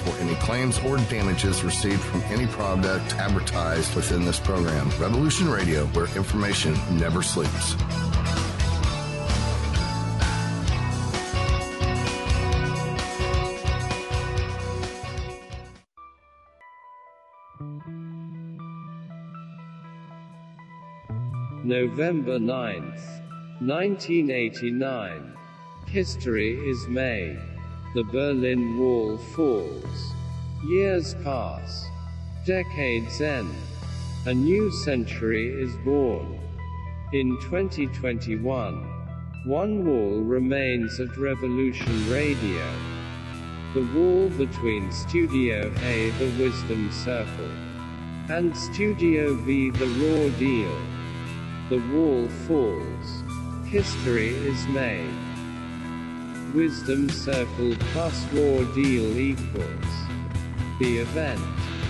for any claims or damages received from any product advertised within this program. Revolution Radio, where information never sleeps. November 9th, 1989. History is made. The Berlin Wall falls. Years pass. Decades end. A new century is born. In 2021, one wall remains at Revolution Radio. The wall between Studio A, the Wisdom Circle, and Studio B, the Raw Deal. The wall falls. History is made. Wisdom Circle plus Raw Deal equals the event.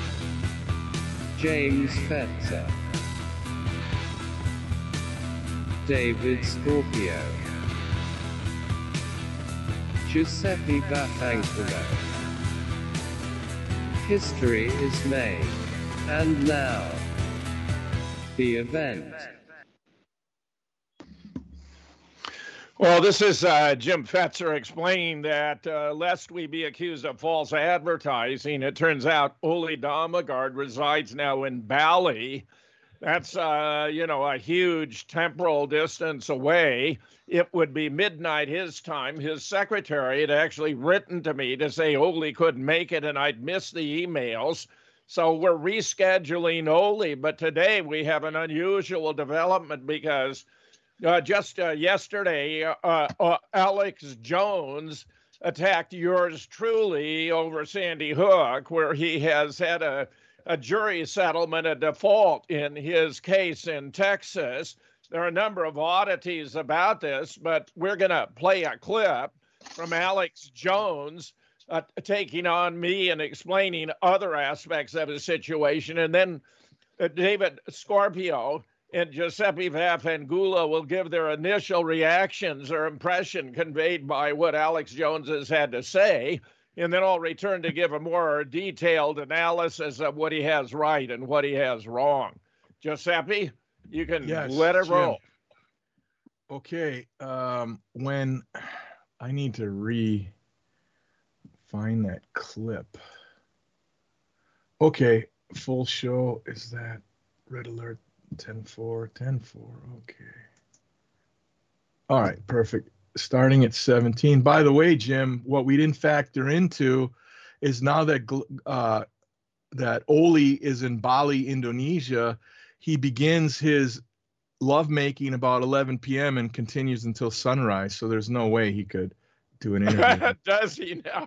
James Fetzer, David Scorpio, Giuseppe Baffanculo. History is made. And now, the event. Well, this is Jim Fetzer explaining that lest we be accused of false advertising, it turns out Ole Dammegard resides now in Bali. That's, a huge temporal distance away. It would be midnight his time. His secretary had actually written to me to say Ole couldn't make it and I'd miss the emails. So we're rescheduling Ole. But today we have an unusual development because just yesterday, Alex Jones attacked yours truly over Sandy Hook, where he has had a jury settlement, a default in his case in Texas. There are a number of oddities about this, but we're going to play a clip from Alex Jones taking on me and explaining other aspects of his situation. And then David Scorpio and Giuseppe Vaffanculo will give their initial reactions or impression conveyed by what Alex Jones has had to say, and then I'll return to give a more detailed analysis of what he has right and what he has wrong. Giuseppe, you can let it roll. Okay, when I need to find that clip. Okay, full show, is that Red Alert? 10-4, okay. All right, perfect. Starting at 17. By the way, Jim, what we didn't factor into is now that that Ole is in Bali, Indonesia, he begins his lovemaking about 11 p.m. and continues until sunrise. So there's no way he could do an interview. Does he now?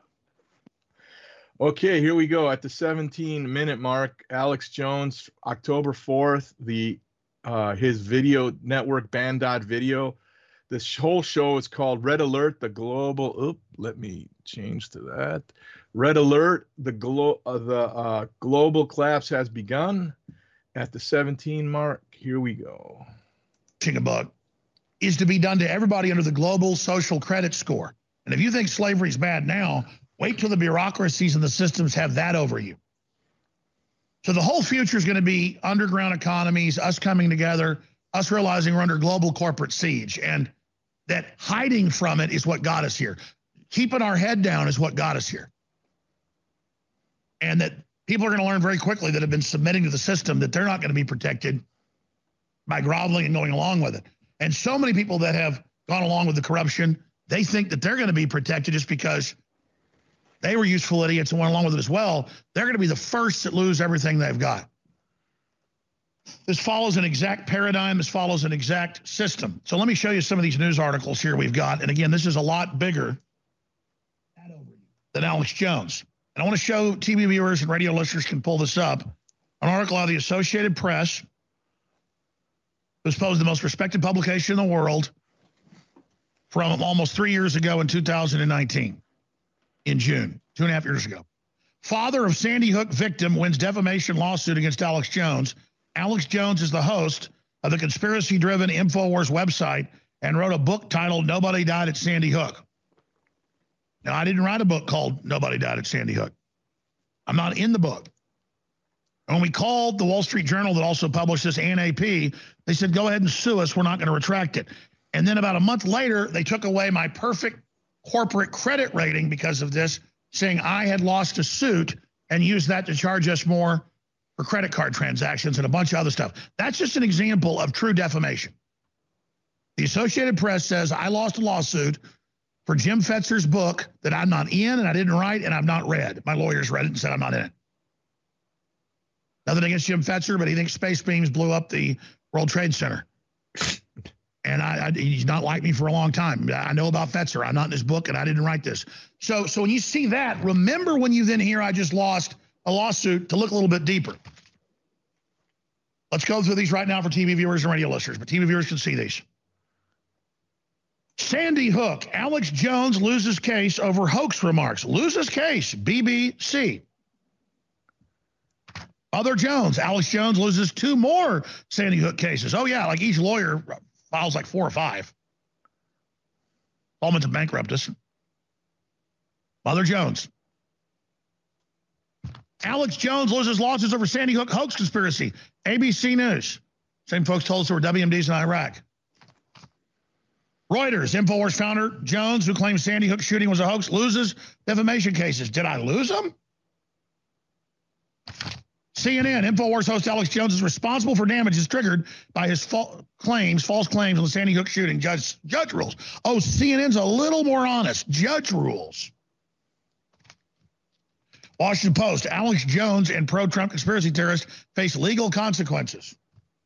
Okay, here we go. At the 17-minute mark, Alex Jones, October 4th, his video network, Band.video. This whole show is called Red Alert, the global. Let me change to that. Red Alert, the global collapse has begun. At the 17 mark, here we go. A book is to be done to everybody under the global social credit score. And if you think slavery is bad now, wait till the bureaucracies and the systems have that over you. So the whole future is going to be underground economies, us coming together, us realizing we're under global corporate siege, and that hiding from it is what got us here. Keeping our head down is what got us here. And that people are going to learn very quickly that have been submitting to the system that they're not going to be protected by groveling and going along with it. And so many people that have gone along with the corruption, they think that they're going to be protected just because they were useful idiots and went along with it as well. They're going to be the first that lose everything they've got. This follows an exact paradigm. This follows an exact system. So let me show you some of these news articles here we've got. And again, this is a lot bigger than Alex Jones. And I want to show TV viewers and radio listeners can pull this up. An article out of the Associated Press. It was supposed the most respected publication in the world from almost 3 years ago in 2019. In June, 2.5 years ago. Father of Sandy Hook victim wins defamation lawsuit against Alex Jones. Alex Jones is the host of the conspiracy-driven InfoWars website and wrote a book titled Nobody Died at Sandy Hook. Now, I didn't write a book called Nobody Died at Sandy Hook. I'm not in the book. And when we called the Wall Street Journal that also published this NAP, they said, go ahead and sue us. We're not going to retract it. And then about a month later, they took away my perfect corporate credit rating because of this, saying I had lost a suit and used that to charge us more for credit card transactions and a bunch of other stuff. That's just an example of true defamation. The Associated Press says I lost a lawsuit for Jim Fetzer's book that I'm not in and I didn't write and I've not read. My lawyers read it and said I'm not in it. Nothing against Jim Fetzer, but he thinks space beams blew up the World Trade Center. And he's not liked me for a long time. I know about Fetzer. I'm not in his book, and I didn't write this. So when you see that, remember when you then hear I just lost a lawsuit to look a little bit deeper. Let's go through these right now for TV viewers and radio listeners, but TV viewers can see these. Sandy Hook. Alex Jones loses case over hoax remarks. Loses case. BBC. Other Jones. Alex Jones loses 2 more Sandy Hook cases. Oh, yeah, like each lawyer files like 4 or 5. All meant to bankrupt us. Mother Jones. Alex Jones loses lawsuits over Sandy Hook hoax conspiracy. ABC News. Same folks told us there were WMDs in Iraq. Reuters. InfoWars founder Jones, who claims Sandy Hook shooting was a hoax, loses defamation cases. Did I lose them? CNN, InfoWars host Alex Jones is responsible for damages triggered by his false claims on the Sandy Hook shooting. Judge rules. Oh, CNN's a little more honest. Judge rules. Washington Post, Alex Jones and pro-Trump conspiracy theorists face legal consequences.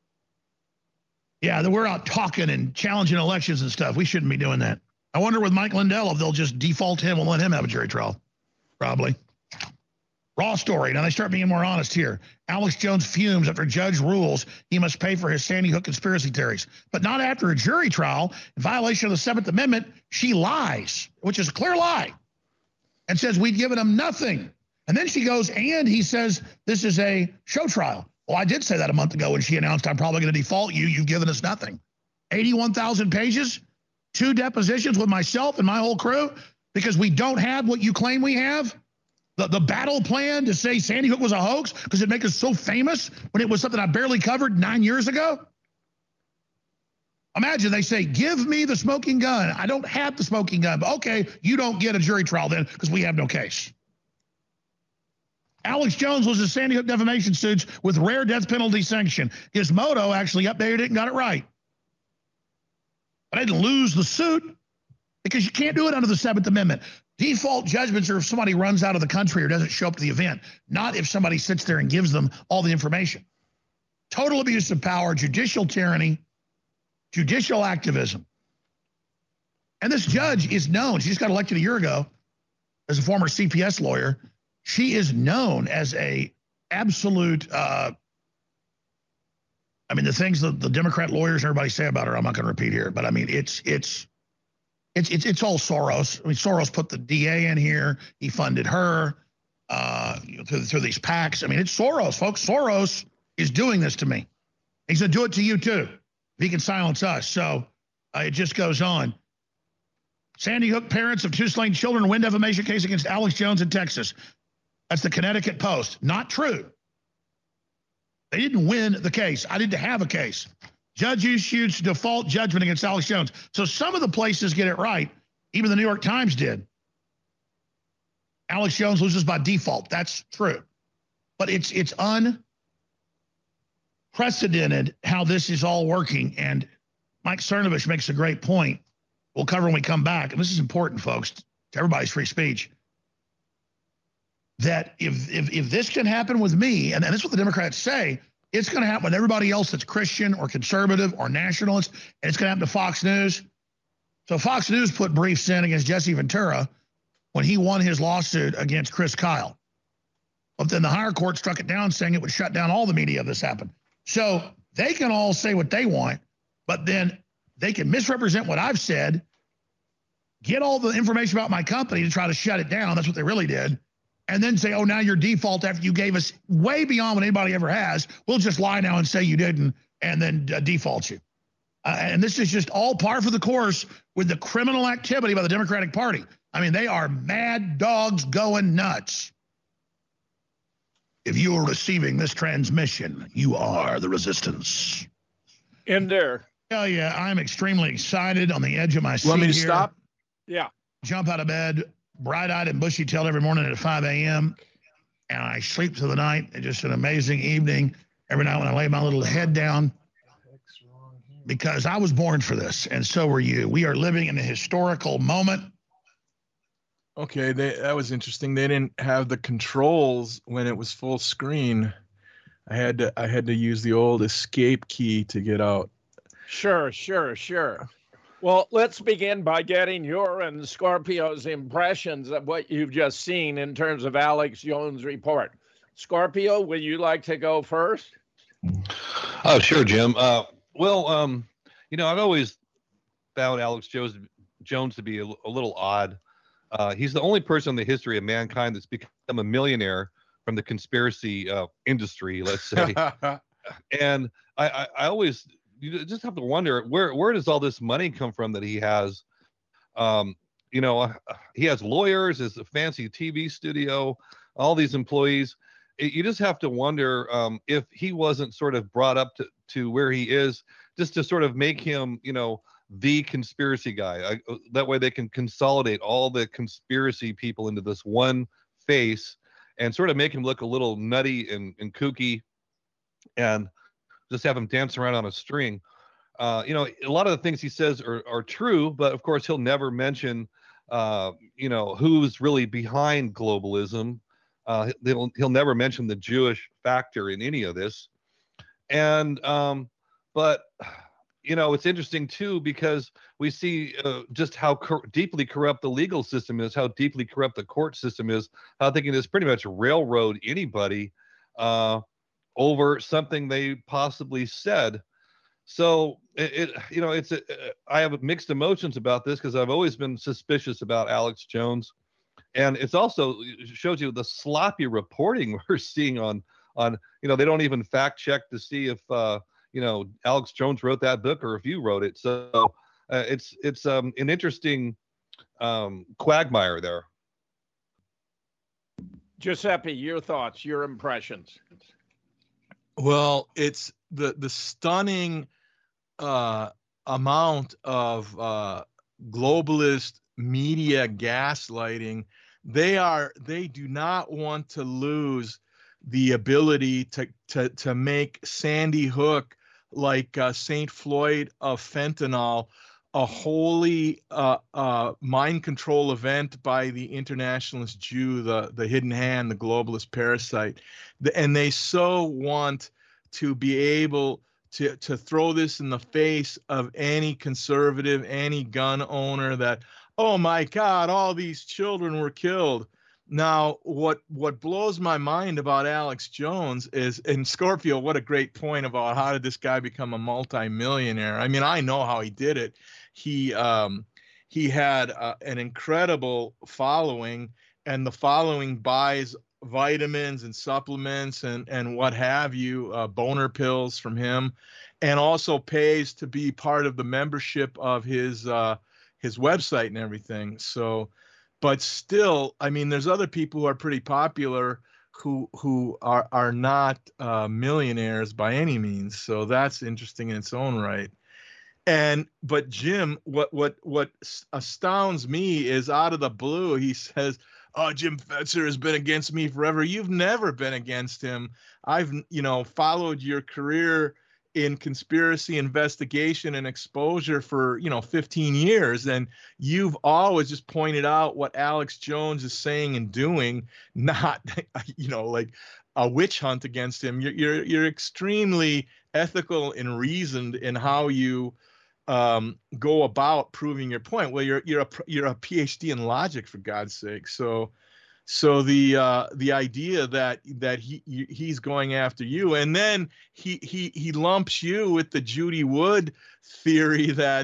Yeah, we're out talking and challenging elections and stuff. We shouldn't be doing that. I wonder with Mike Lindell if they'll just default him and let him have a jury trial. Probably. Raw story. Now they start being more honest here. Alex Jones fumes after judge rules he must pay for his Sandy Hook conspiracy theories, but not after a jury trial. In violation of the 7th Amendment, she lies, which is a clear lie, and says we'd given him nothing. And then she goes, and he says this is a show trial. Well, I did say that a month ago when she announced I'm probably going to default you. You've given us nothing. 81,000 pages, 2 depositions with myself and my whole crew because we don't have what you claim we have. The battle plan to say Sandy Hook was a hoax because it'd make us so famous when it was something I barely covered 9 years ago. Imagine they say, give me the smoking gun. I don't have the smoking gun. But okay, you don't get a jury trial then because we have no case. Alex Jones loses Sandy Hook defamation suits with rare death penalty sanction. Gizmodo actually updated it and got it right. But I didn't lose the suit because you can't do it under the 7th Amendment. Default judgments are if somebody runs out of the country or doesn't show up to the event, not if somebody sits there and gives them all the information. Total abuse of power, judicial tyranny, judicial activism. And this judge is known. She just got elected a year ago as a former CPS lawyer. She is known as a absolute, the things that the Democrat lawyers and everybody say about her, I'm not going to repeat here, but I mean, it's all Soros. I mean, Soros put the DA in here. He funded her through these PACs. I mean, it's Soros, folks. Soros is doing this to me. He's going to do it to you, too, if he can silence us. So it just goes on. Sandy Hook parents of 2 slain children win defamation case against Alex Jones in Texas. That's the Connecticut Post. Not true. They didn't win the case. I didn't have a case. Judge issued default judgment against Alex Jones. So some of the places get it right. Even the New York Times did. Alex Jones loses by default. That's true. But it's unprecedented how this is all working. And Mike Cernovich makes a great point. We'll cover when we come back. And this is important, folks, to everybody's free speech. That if this can happen with me, and that's what the Democrats say, it's going to happen with everybody else that's Christian or conservative or nationalist, and it's going to happen to Fox News. So Fox News put briefs in against Jesse Ventura when he won his lawsuit against Chris Kyle. But then the higher court struck it down, saying it would shut down all the media if this happened. So they can all say what they want, but then they can misrepresent what I've said, get all the information about my company to try to shut it down. That's what they really did. And then say, oh, now you're default after you gave us way beyond what anybody ever has. We'll just lie now and say you didn't and then default you. And this is just all par for the course with the criminal activity by the Democratic Party. I mean, they are mad dogs going nuts. If you are receiving this transmission, you are the resistance. In there. Hell yeah, I'm extremely excited on the edge of my seat. Want me to here. stop? Yeah. Jump out of bed, bright-eyed and bushy-tailed every morning at 5 a.m., and I sleep through the night. It's just an amazing evening. Every night when I lay my little head down, because I was born for this, and so were you. We are living in a historical moment. Okay, that was interesting. They didn't have the controls when it was full screen. I had to use the old escape key to get out. Sure. Well, let's begin by getting your and Scorpio's impressions of what you've just seen in terms of Alex Jones' report. Scorpio, would you like to go first? Oh, sure, Jim. Well, I've always found Alex Jones to be a little odd. He's the only person in the history of mankind that's become a millionaire from the conspiracy industry, let's say. And I always just have to wonder where does all this money come from that he has? He has lawyers, has a fancy TV studio, all these employees. You just have to wonder if he wasn't sort of brought up to where he is just to sort of make him, the conspiracy guy. That way they can consolidate all the conspiracy people into this one face and sort of make him look a little nutty and kooky and just have him dance around on a string. A lot of the things he says are true, but of course he'll never mention, who's really behind globalism. He'll never mention the Jewish factor in any of this. And, but it's interesting too, because we see just how deeply corrupt the legal system is, how deeply corrupt the court system is, how they can just pretty much railroad anybody over something they possibly said. So I have mixed emotions about this because I've always been suspicious about Alex Jones. And it shows you the sloppy reporting we're seeing on, they don't even fact check to see if, Alex Jones wrote that book or if you wrote it. So it's an interesting quagmire there. Giuseppe, your thoughts, your impressions. Well, it's the stunning amount of globalist media gaslighting. They do not want to lose the ability to make Sandy Hook like St. Floyd of fentanyl a wholly mind control event by the internationalist Jew, the hidden hand, the globalist parasite. And they so want to be able to throw this in the face of any conservative, any gun owner that, oh my God, all these children were killed. Now, what blows my mind about Alex Jones is, and Scorpio, what a great point about how did this guy become a multimillionaire? I mean, I know how he did it. He had an incredible following, and the following buys vitamins and supplements and what have you, boner pills from him, and also pays to be part of the membership of his website and everything. So, but still, I mean, there's other people who are pretty popular who are not millionaires by any means. So that's interesting in its own right. But Jim, what astounds me is out of the blue, he says, oh, Jim Fetzer has been against me forever. You've never been against him. I've, followed your career in conspiracy investigation and exposure for, 15 years. And you've always just pointed out what Alex Jones is saying and doing, not, like a witch hunt against him. You're extremely ethical and reasoned in how you go about proving your point. Well, you're a PhD in logic, for God's sake. So the idea that he's going after you, and then he lumps you with the Judy Wood theory that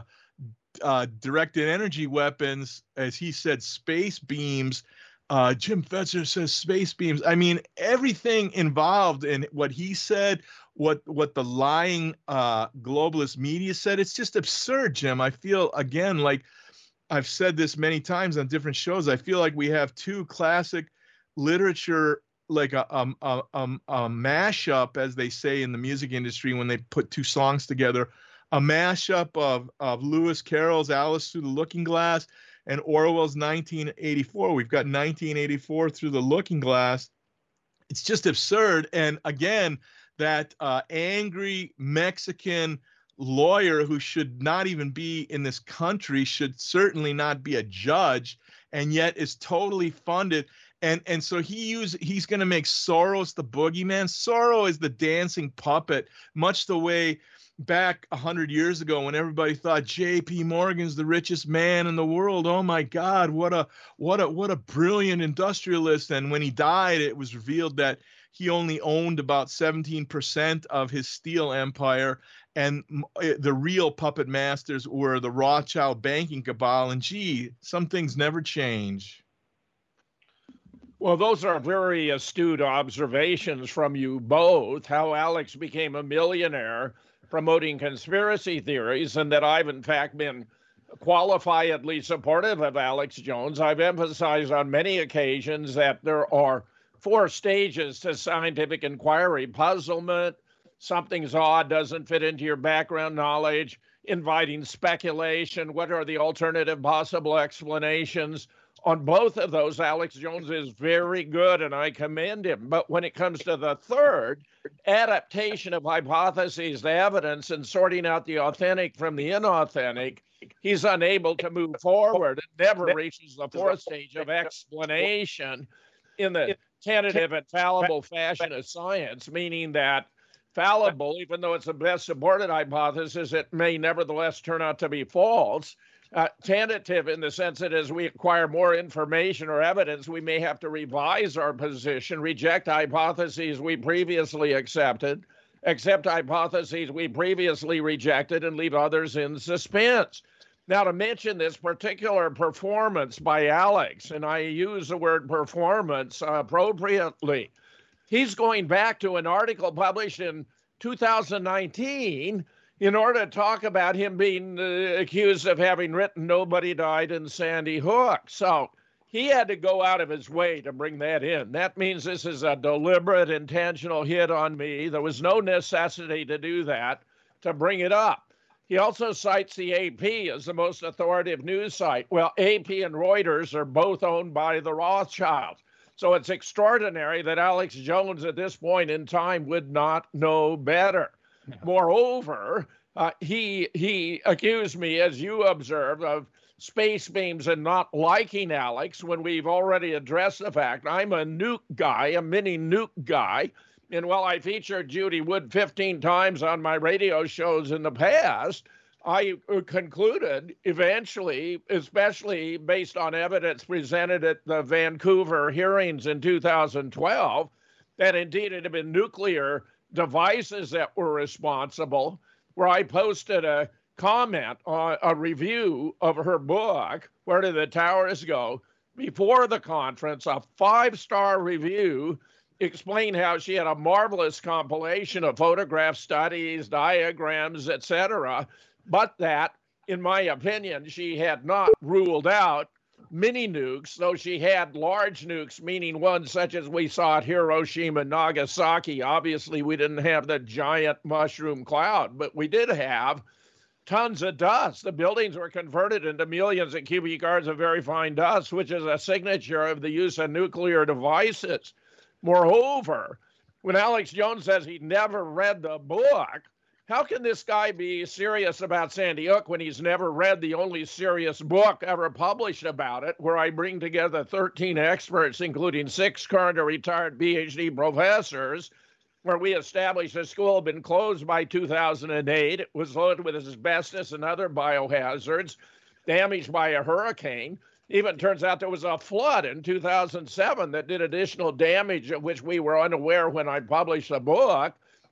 directed energy weapons, as he said, space beams. Jim Fetzer says space beams. I mean, everything involved in what he said, what the lying globalist media said, it's just absurd, Jim. I feel, again, like I've said this many times on different shows, I feel like we have two classic literature like a mashup, as they say in the music industry when they put two songs together, a mashup of Lewis Carroll's Alice Through the Looking Glass and Orwell's 1984. We've got 1984 Through the Looking Glass. It's just absurd. And again, that angry Mexican lawyer who should not even be in this country, should certainly not be a judge, and yet is totally funded. And so he's going to make Soros the boogeyman. Soros is the dancing puppet, much the way back 100 years ago when everybody thought J.P. Morgan's the richest man in the world. Oh my God, what a brilliant industrialist. And when he died, it was revealed that he only owned about 17% of his steel empire, and the real puppet masters were the Rothschild banking cabal. And gee, some things never change. Well, those are very astute observations from you both, how Alex became a millionaire promoting conspiracy theories, and that I've in fact been qualifiedly supportive of Alex Jones. I've emphasized on many occasions that there are 4 stages to scientific inquiry: puzzlement, something's odd, doesn't fit into your background knowledge, inviting speculation, what are the alternative possible explanations. On both of those, Alex Jones is very good, and I commend him. But when it comes to the third, adaptation of hypotheses to evidence and sorting out the authentic from the inauthentic, he's unable to move forward. It never reaches the 4th stage of explanation in the tentative and fallible fashion of science, meaning that fallible, even though it's the best supported hypothesis, it may nevertheless turn out to be false. Tentative in the sense that as we acquire more information or evidence, we may have to revise our position, reject hypotheses we previously accepted, accept hypotheses we previously rejected, and leave others in suspense. Now, to mention this particular performance by Alex, and I use the word performance appropriately, he's going back to an article published in 2019 in order to talk about him being accused of having written "Nobody Died in Sandy Hook." So he had to go out of his way to bring that in. That means this is a deliberate, intentional hit on me. There was no necessity to do that, to bring it up. He also cites the AP as the most authoritative news site. Well, AP and Reuters are both owned by the Rothschilds. So it's extraordinary that Alex Jones at this point in time would not know better. Moreover, he accused me, as you observed, of space beams and not liking Alex, when we've already addressed the fact I'm a nuke guy, a mini nuke guy. And while I featured Judy Wood 15 times on my radio shows in the past, I concluded eventually, especially based on evidence presented at the Vancouver hearings in 2012, that indeed it had been nuclear devices that were responsible, where I posted a comment on a review of her book, Where Do the Towers Go, before the conference, a 5-star review, explained how she had a marvelous compilation of photograph studies, diagrams, etc., but that, in my opinion, she had not ruled out mini nukes, though she had large nukes, meaning ones such as we saw at Hiroshima and Nagasaki. Obviously, we didn't have the giant mushroom cloud, but we did have tons of dust. The buildings were converted into millions of cubic yards of very fine dust, which is a signature of the use of nuclear devices. Moreover, when Alex Jones says he never read the book, how can this guy be serious about Sandy Hook when he's never read the only serious book ever published about it, where I bring together 13 experts, including 6 current or retired PhD professors, where we established the school had been closed by 2008. It was loaded with asbestos and other biohazards, damaged by a hurricane. Even turns out there was a flood in 2007 that did additional damage, of which we were unaware when I published the book.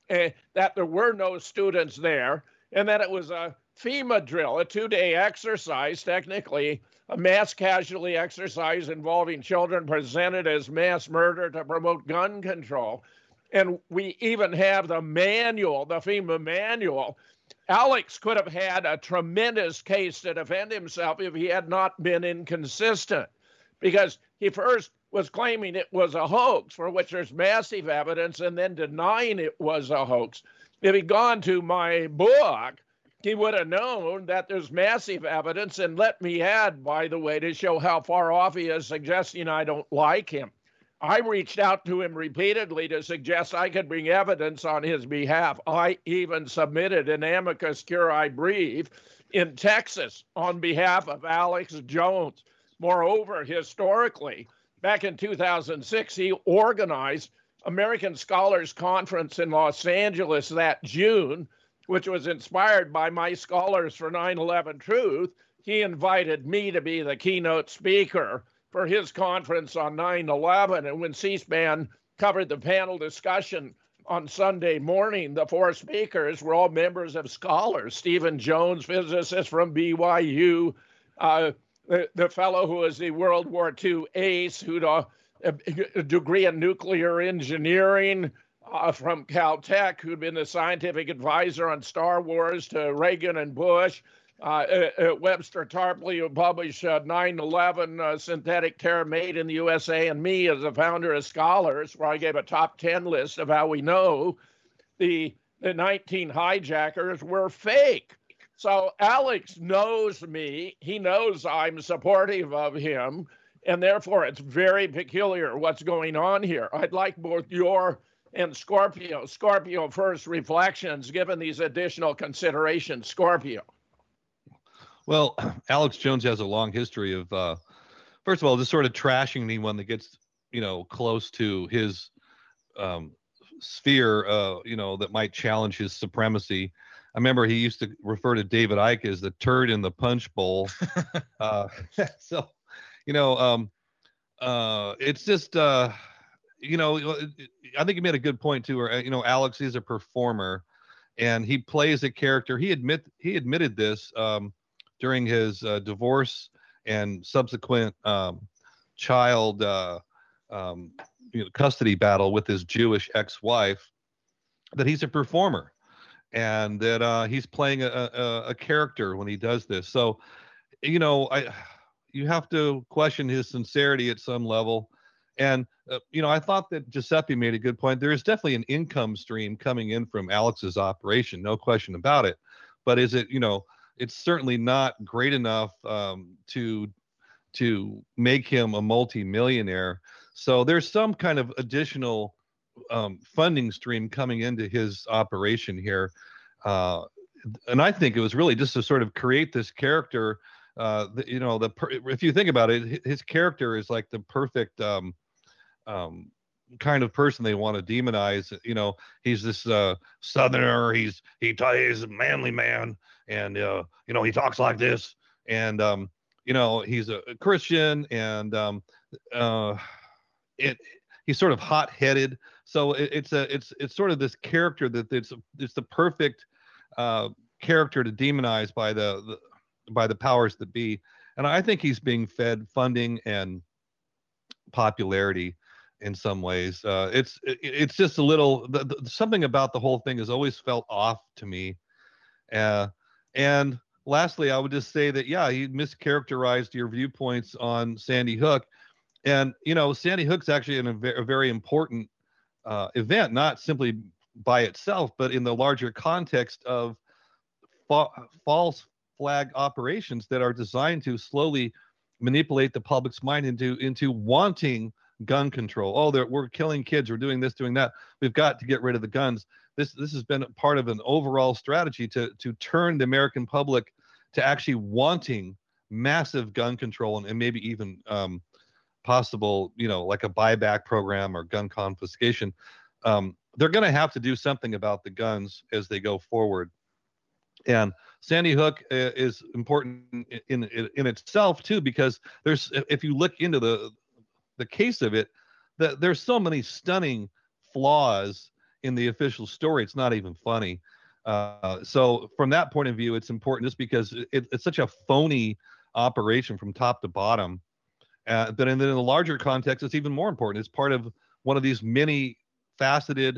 That there were no students there, and that it was a FEMA drill, a 2-day exercise, technically a mass casualty exercise involving children presented as mass murder to promote gun control. And we even have the manual, the FEMA manual. Alex could have had a tremendous case to defend himself if he had not been inconsistent, because he first was claiming it was a hoax, for which there's massive evidence, and then denying it was a hoax. If he'd gone to my book, he would have known that there's massive evidence. And let me add, by the way, to show how far off he is, suggesting I don't like him. I reached out to him repeatedly to suggest I could bring evidence on his behalf. I even submitted an amicus curiae brief in Texas on behalf of Alex Jones. Moreover, historically, back in 2006, he organized American Scholars Conference in Los Angeles that June, which was inspired by my Scholars for 9/11 Truth. He invited me to be the keynote speaker for his conference on 9/11. And when C-SPAN covered the panel discussion on Sunday morning, the four speakers were all members of Scholars. Stephen Jones, physicist from BYU, the fellow who was the World War II ace, who'd a degree in nuclear engineering from Caltech, who'd been the scientific advisor on Star Wars to Reagan and Bush. Webster Tarpley, who published 9/11 Synthetic Terror Made in the USA, and me as the founder of Scholars, where I gave a top 10 list of how we know the 19 hijackers were fake. So Alex knows me. He knows I'm supportive of him, and therefore it's very peculiar what's going on here. I'd like both your and Scorpio first reflections, given these additional considerations. Scorpio. Well, Alex Jones has a long history of, first of all, just sort of trashing anyone that gets, close to his sphere, that might challenge his supremacy. I remember he used to refer to David Icke as the turd in the punch bowl. So, it's just, I think you made a good point too, where, Alex is a performer and he plays a character. He admitted this, during his divorce and subsequent child custody battle with his Jewish ex-wife, that he's a performer and that he's playing a character when he does this. So, you have to question his sincerity at some level. And, I thought that Giuseppe made a good point. There is definitely an income stream coming in from Alex's operation, no question about it. But is it, it's certainly not great enough to make him a multi-millionaire. So there's some kind of additional funding stream coming into his operation here. And I think it was really just to sort of create this character. If you think about it, his character is like the perfect kind of person they want to demonize. He's this Southerner. He's a manly man. And, he talks like this, and, he's a Christian, and he's sort of hot-headed. So it's sort of this character that it's the perfect character to demonize by the powers that be. And I think he's being fed funding and popularity in some ways. It's just a little, something about the whole thing has always felt off to me. And lastly, I would just say that, yeah, he mischaracterized your viewpoints on Sandy Hook. And, Sandy Hook's actually a very important event, not simply by itself, but in the larger context of false flag operations that are designed to slowly manipulate the public's mind into wanting gun control. Oh, we're killing kids. We're doing this, doing that. We've got to get rid of the guns. This has been part of an overall strategy to turn the American public to actually wanting massive gun control and maybe even possible, like a buyback program or gun confiscation. They're going to have to do something about the guns as they go forward. And Sandy Hook is important in itself too, because if you look into the case of it, there's so many stunning flaws in the official story. It's not even funny. So from that point of view, it's important just because it's such a phony operation from top to bottom. But in the larger context, it's even more important. It's part of one of these many faceted,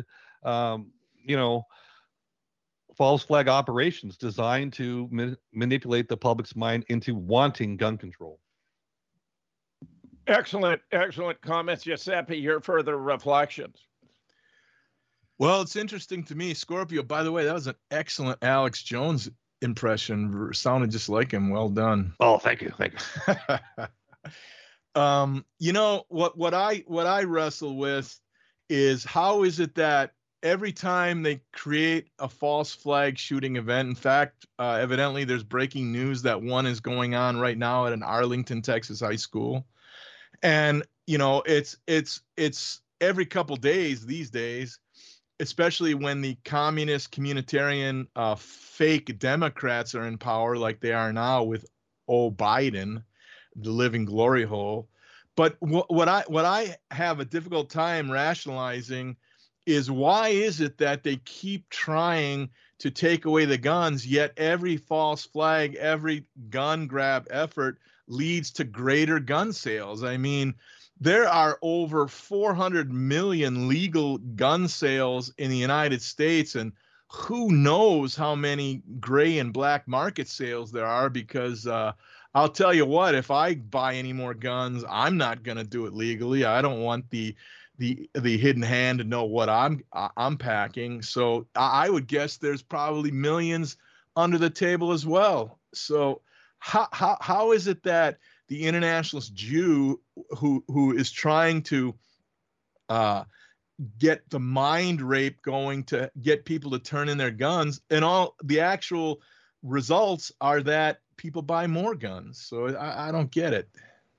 false flag operations designed to manipulate the public's mind into wanting gun control. Excellent, excellent comments, Giuseppe. Your further reflections. Well, it's interesting to me, Scorpio. By the way, that was an excellent Alex Jones impression. Sounded just like him. Well done. Oh, thank you. You know what I wrestle with is how is it that every time they create a false flag shooting event, in fact, evidently there's breaking news that one is going on right now at an Arlington, Texas high school, and you know it's every couple days these days, especially when the communist communitarian fake Democrats are in power like they are now with Biden, the living glory hole. But what I have a difficult time rationalizing is why is it that they keep trying to take away the guns, yet every false flag, every gun grab effort leads to greater gun sales? I mean, there are over 400 million legal gun sales in the United States, and who knows how many gray and black market sales there are, because I'll tell you what, if I buy any more guns, I'm not going to do it legally. I don't want the hidden hand to know what I'm packing. So I would guess there's probably millions under the table as well. So how is it that the internationalist Jew who is trying to get the mind rape going to get people to turn in their guns, and all the actual results are that people buy more guns? So I don't get it.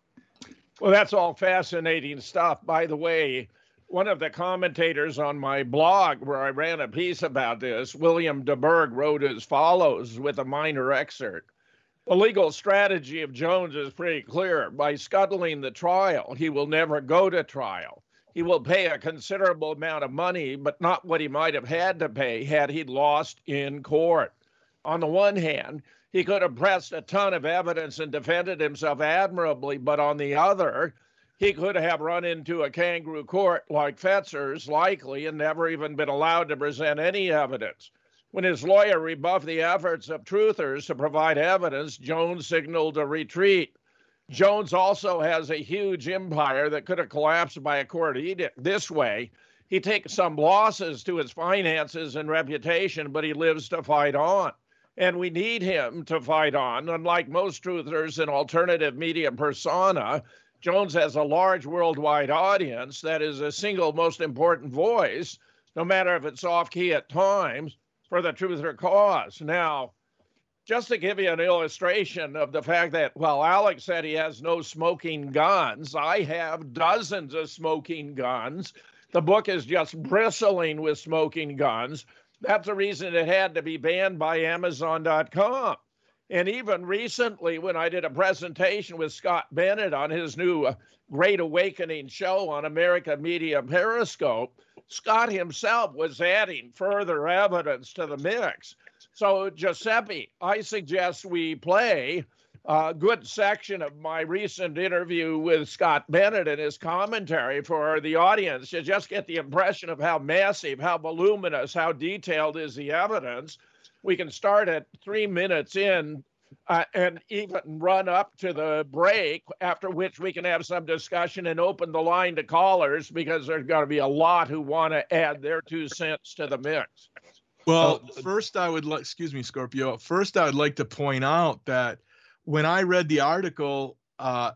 Well, that's all fascinating stuff. By the way, one of the commentators on my blog where I ran a piece about this, William DeBerg, wrote as follows with a minor excerpt. The legal strategy of Jones is pretty clear. By scuttling the trial, he will never go to trial. He will pay a considerable amount of money, but not what he might have had to pay had he lost in court. On the one hand, he could have pressed a ton of evidence and defended himself admirably, but on the other, he could have run into a kangaroo court like Fetzer's, likely, and never even been allowed to present any evidence. When his lawyer rebuffed the efforts of truthers to provide evidence, Jones signaled a retreat. Jones also has a huge empire that could have collapsed by a court edict. This way, he takes some losses to his finances and reputation, but he lives to fight on. And we need him to fight on. Unlike most truthers and alternative media persona, Jones has a large worldwide audience that is a single most important voice, no matter if it's off-key at times, for the truther cause. Now, just to give you an illustration of the fact that, well, Alex said he has no smoking guns. I have dozens of smoking guns. The book is just bristling with smoking guns. That's the reason it had to be banned by Amazon.com. And even recently, when I did a presentation with Scott Bennett on his new Great Awakening show on America Media Periscope, Scott himself was adding further evidence to the mix. So, Giuseppe, I suggest we play a good section of my recent interview with Scott Bennett and his commentary for the audience to just get the impression of how massive, how voluminous, how detailed is the evidence. We can start at 3 minutes in and even run up to the break, after which we can have some discussion and open the line to callers, because there's going to be a lot who want to add their 2 cents to the mix. Well, first I would like, excuse me, Scorpio. First, I would like to point out that when I read the article that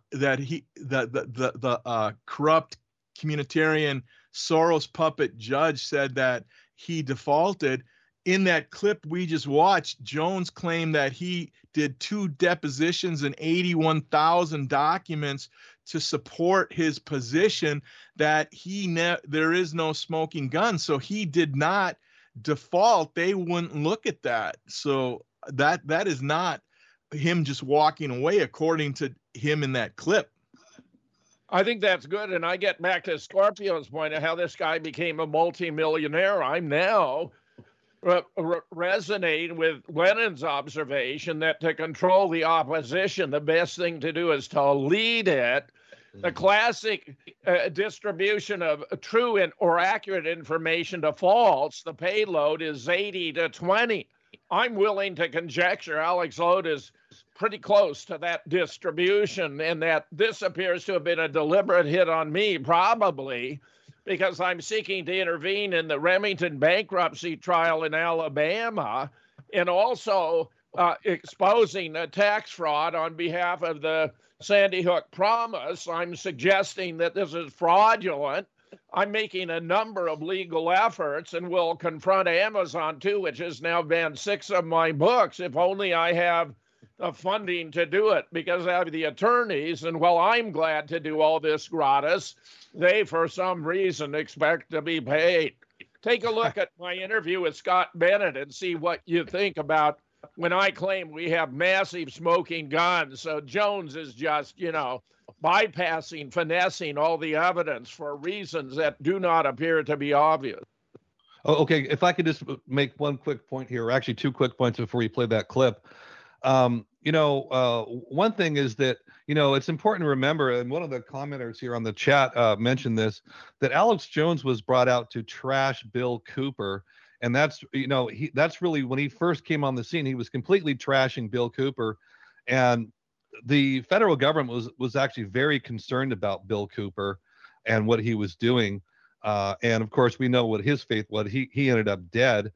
the corrupt communitarian Soros puppet judge said that he defaulted, in that clip we just watched, Jones claimed that he did 2 depositions and 81,000 documents to support his position that there is no smoking gun. So he did not default. They wouldn't look at that. So that is not him just walking away, according to him in that clip. I think that's good. And I get back to Scorpio's point of how this guy became a multimillionaire. I'm now resonating with Lenin's observation that to control the opposition, the best thing to do is to lead it. The classic distribution of true or accurate information to false, the payload is 80 to 20. I'm willing to conjecture Alex Loeb is pretty close to that distribution, and that this appears to have been a deliberate hit on me, probably because I'm seeking to intervene in the Remington bankruptcy trial in Alabama, and also exposing a tax fraud on behalf of the Sandy Hook Promise. I'm suggesting that this is fraudulent. I'm making a number of legal efforts and will confront Amazon too, which has now banned 6 of my books, if only I have the funding to do it, because I have the attorneys. And while I'm glad to do all this gratis, they, for some reason, expect to be paid. Take a look at my interview with Scott Bennett and see what you think about when I claim we have massive smoking guns. So Jones is just, bypassing, finessing all the evidence for reasons that do not appear to be obvious. Oh, okay. If I could just make one quick point here, or actually 2 quick points before you play that clip. One thing is that, it's important to remember, and one of the commenters here on the chat mentioned this, that Alex Jones was brought out to trash Bill Cooper. And that's, that's really when he first came on the scene, he was completely trashing Bill Cooper. And the federal government was actually very concerned about Bill Cooper and what he was doing. And of course, we know what his fate was. He ended up dead.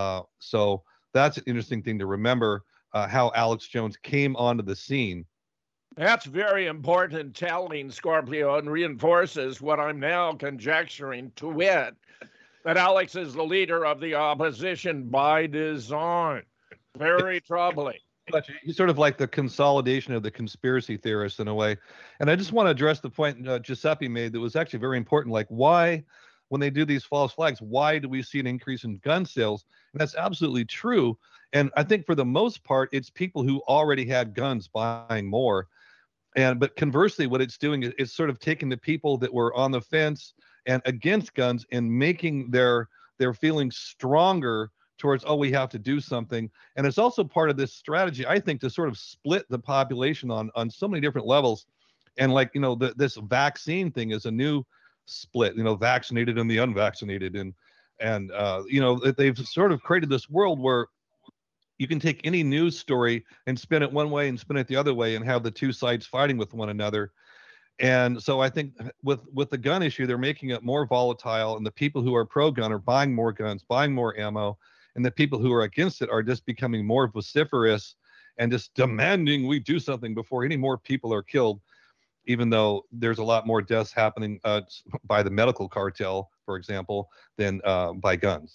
So that's an interesting thing to remember, how Alex Jones came onto the scene. That's very important telling, Scorpio, and reinforces what I'm now conjecturing, to wit, that Alex is the leader of the opposition by design. Very troubling. But he's sort of like the consolidation of the conspiracy theorists in a way. And I just want to address the point Giuseppe made that was actually very important. Like, why, when they do these false flags, why do we see an increase in gun sales? And that's absolutely true. And I think for the most part, it's people who already had guns buying more. But conversely, what it's doing is it's sort of taking the people that were on the fence and against guns and making their feelings stronger towards, we have to do something. And it's also part of this strategy, I think, to sort of split the population on so many different levels. And this vaccine thing is a new split, vaccinated and the unvaccinated. And they've sort of created this world where you can take any news story and spin it one way and spin it the other way and have the two sides fighting with one another. And so I think with the gun issue, they're making it more volatile, and the people who are pro-gun are buying more guns, buying more ammo, and the people who are against it are just becoming more vociferous and just demanding we do something before any more people are killed, even though there's a lot more deaths happening by the medical cartel, for example, than by guns.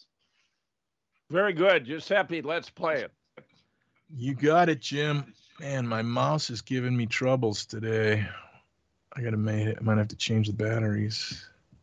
Very good. Giuseppe, let's play it. You got it, Jim. Man, my mouse is giving me troubles today. I might have to change the batteries.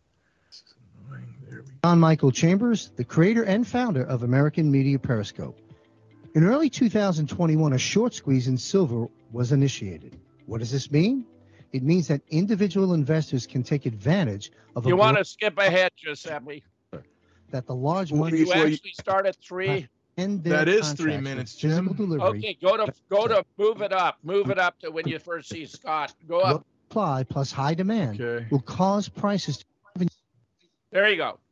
There we go. John Michael Chambers, the creator and founder of American Media Periscope. In early 2021, a short squeeze in silver was initiated. What does this mean? It means that individual investors can take advantage of. You want to skip ahead, Giuseppe? That the large money. You actually start at 3. That is 3 minutes, Jim. Okay, go to move it up. Move it up to when you first see Scott. Go up. Supply plus high demand will cause prices to. There you go.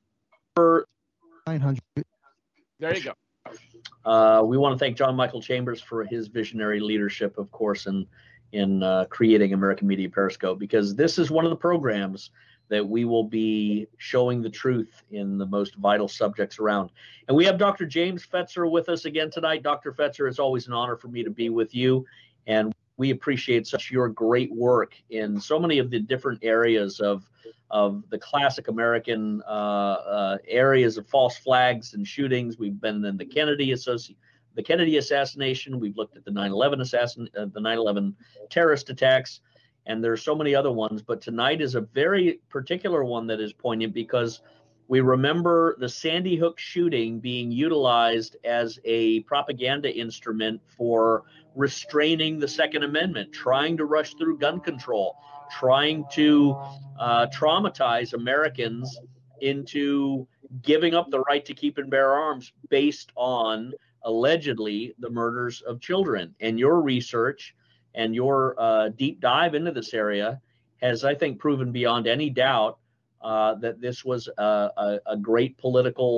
900. There you go. We want to thank John Michael Chambers for his visionary leadership, of course, in creating American Media Periscope, because this is one of the programs that we will be showing the truth in the most vital subjects around. And we have Dr. James Fetzer with us again tonight. Dr. Fetzer, it's always an honor for me to be with you, and we appreciate such your great work in so many of the different areas of the classic American areas of false flags and shootings. We've been in the Kennedy assassination. We've looked at the 9/11 terrorist attacks, and there's so many other ones. But tonight is a very particular one that is poignant because we remember the Sandy Hook shooting being utilized as a propaganda instrument for restraining the Second Amendment, trying to rush through gun control, trying to traumatize Americans into giving up the right to keep and bear arms based on allegedly the murders of children. And your research and your deep dive into this area has, I think, proven beyond any doubt that this was a great political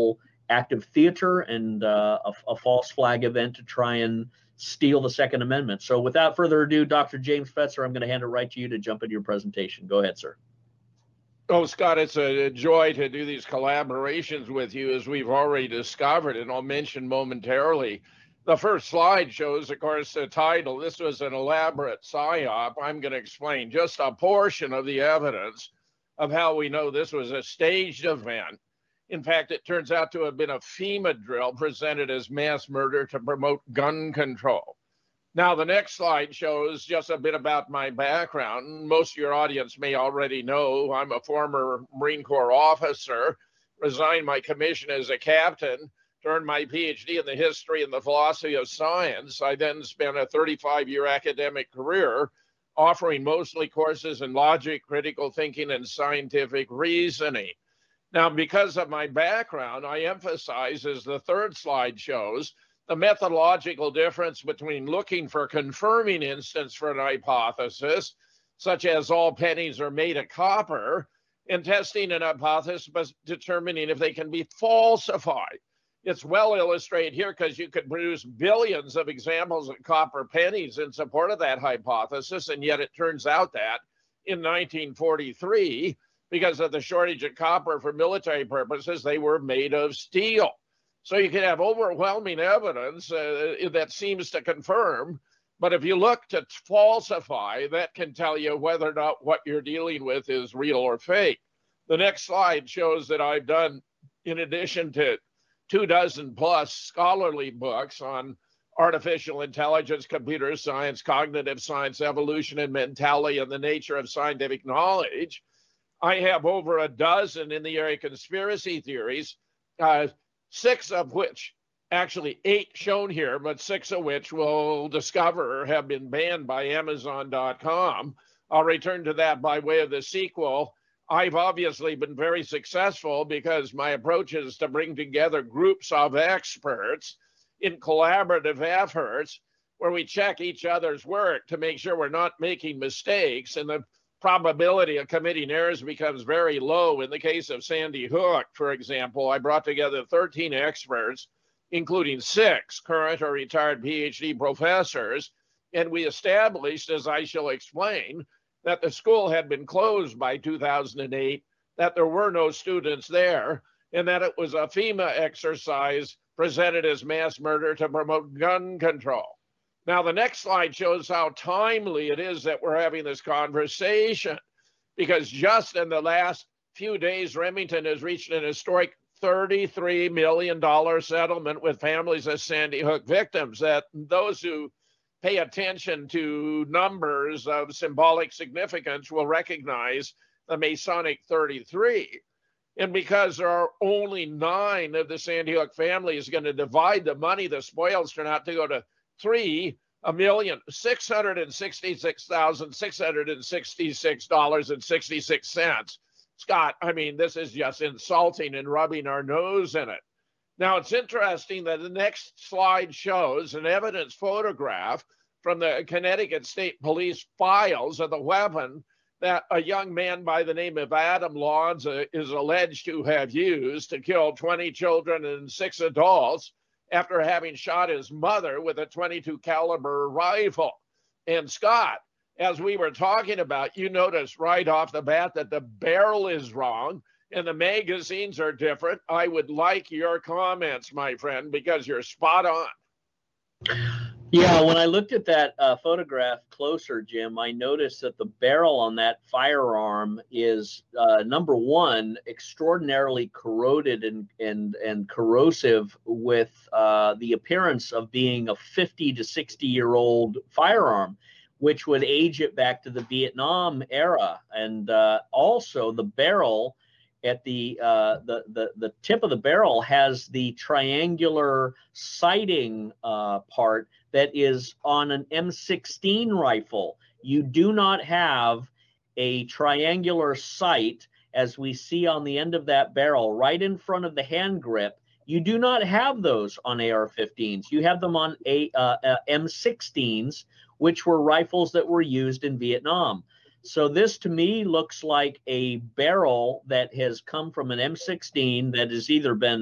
active theater and a false flag event to try and steal the Second Amendment. So without further ado, Dr. James Fetzer, I'm going to hand it right to you to jump into your presentation. Go ahead, sir. Oh, Scott, it's a joy to do these collaborations with you, as we've already discovered, and I'll mention momentarily. The first slide shows, of course, the title. This was an elaborate psyop. I'm going to explain just a portion of the evidence of how we know this was a staged event. In fact, it turns out to have been a FEMA drill presented as mass murder to promote gun control. Now, the next slide shows just a bit about my background. Most of your audience may already know I'm a former Marine Corps officer, resigned my commission as a captain, earned my PhD in the history and the philosophy of science. I then spent a 35-year academic career offering mostly courses in logic, critical thinking, and scientific reasoning. Now, because of my background, I emphasize, as the third slide shows, the methodological difference between looking for confirming instance for an hypothesis, such as all pennies are made of copper, and testing an hypothesis but determining if they can be falsified. It's well illustrated here because you could produce billions of examples of copper pennies in support of that hypothesis, and yet it turns out that in 1943, because of the shortage of copper for military purposes, they were made of steel. So you can have overwhelming evidence that seems to confirm, but if you look to falsify, that can tell you whether or not what you're dealing with is real or fake. The next slide shows that I've done, in addition to 24+ scholarly books on artificial intelligence, computer science, cognitive science, evolution and mentality, and the nature of scientific knowledge, I have over a dozen in the area of conspiracy theories, 6 of which, actually 8 shown here, but 6 of which we'll discover have been banned by Amazon.com. I'll return to that by way of the sequel. I've obviously been very successful because my approach is to bring together groups of experts in collaborative efforts where we check each other's work to make sure we're not making mistakes, and the probability of committing errors becomes very low. In the case of Sandy Hook, for example, I brought together 13 experts, including 6 current or retired PhD professors, and we established, as I shall explain, that the school had been closed by 2008, that there were no students there, and that it was a FEMA exercise presented as mass murder to promote gun control. Now, the next slide shows how timely it is that we're having this conversation, because just in the last few days, Remington has reached an historic $33 million settlement with families of Sandy Hook victims. That those who pay attention to numbers of symbolic significance will recognize the Masonic 33. And because there are only 9 of the Sandy Hook families going to divide the money, the spoils turn out to go to $3,666,666.66. Scott, I mean, this is just insulting and rubbing our nose in it. Now, it's interesting that the next slide shows an evidence photograph from the Connecticut State Police files of the weapon that a young man by the name of Adam Lawns is alleged to have used to kill 20 children and 6 adults after having shot his mother with a .22 caliber rifle. And Scott, as we were talking about, you noticed right off the bat that the barrel is wrong and the magazines are different. I would like your comments, my friend, because you're spot on. Yeah, when I looked at that photograph closer, Jim, I noticed that the barrel on that firearm is, number one, extraordinarily corroded and corrosive, with the appearance of being a 50 to 60-year-old firearm, which would age it back to the Vietnam era. And also the barrel at the tip of the barrel has the triangular sighting part that is on an M16 rifle. You do not have a triangular sight, as we see on the end of that barrel, right in front of the hand grip. You do not have those on AR-15s. You have them on M16s, which were rifles that were used in Vietnam. So this, to me, looks like a barrel that has come from an M16 that has either been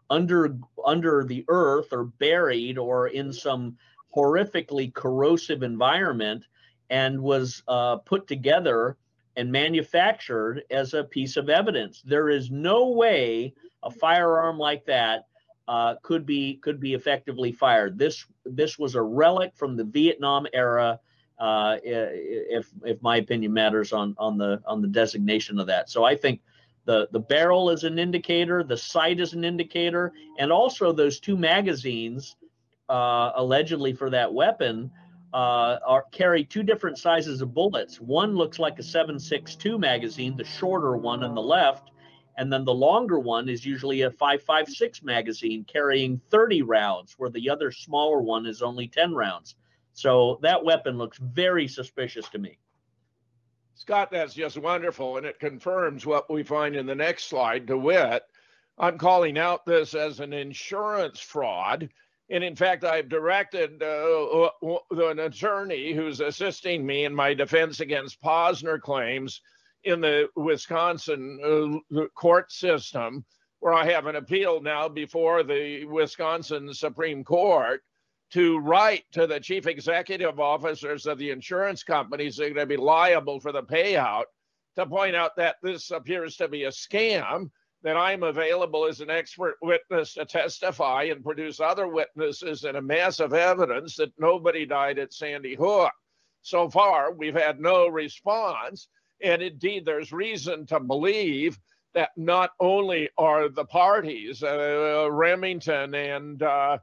under the earth or buried or in some horrifically corrosive environment, and was put together and manufactured as a piece of evidence. There is no way a firearm like that could be effectively fired. This was a relic from the Vietnam era, if my opinion matters on the designation of that. So I think the barrel is an indicator, the sight is an indicator, and also those two magazines allegedly for that weapon carry two different sizes of bullets. One looks like a 7.62 magazine, the shorter one on the left, and then the longer one is usually a 5.56 magazine carrying 30 rounds, where the other smaller one is only 10 rounds. So that weapon looks very suspicious to me. Scott, that's just wonderful, and it confirms what we find in the next slide, to wit, I'm calling out this as an insurance fraud. And in fact, I've directed an attorney who's assisting me in my defense against Posner claims in the Wisconsin court system, where I have an appeal now before the Wisconsin Supreme Court, to write to the chief executive officers of the insurance companies that are going to be liable for the payout, to point out that this appears to be a scam, that I'm available as an expert witness to testify and produce other witnesses and a massive evidence that nobody died at Sandy Hook. So far, we've had no response. And indeed, there's reason to believe that not only are the parties, Remington and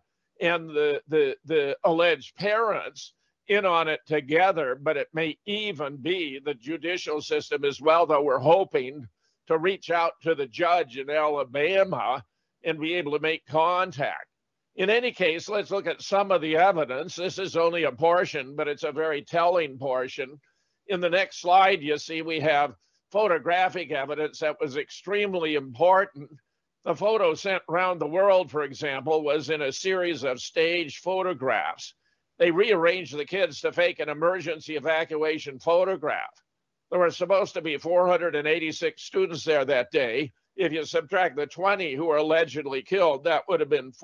the alleged parents, in on it together, but it may even be the judicial system as well, though we're hoping to reach out to the judge in Alabama and be able to make contact. In any case, let's look at some of the evidence. This is only a portion, but it's a very telling portion. In the next slide, you see we have photographic evidence that was extremely important. The photo sent around the world, for example, was in a series of staged photographs. They rearranged the kids to fake an emergency evacuation photograph. There were supposed to be 486 students there that day. If you subtract the 20 who were allegedly killed, that would have been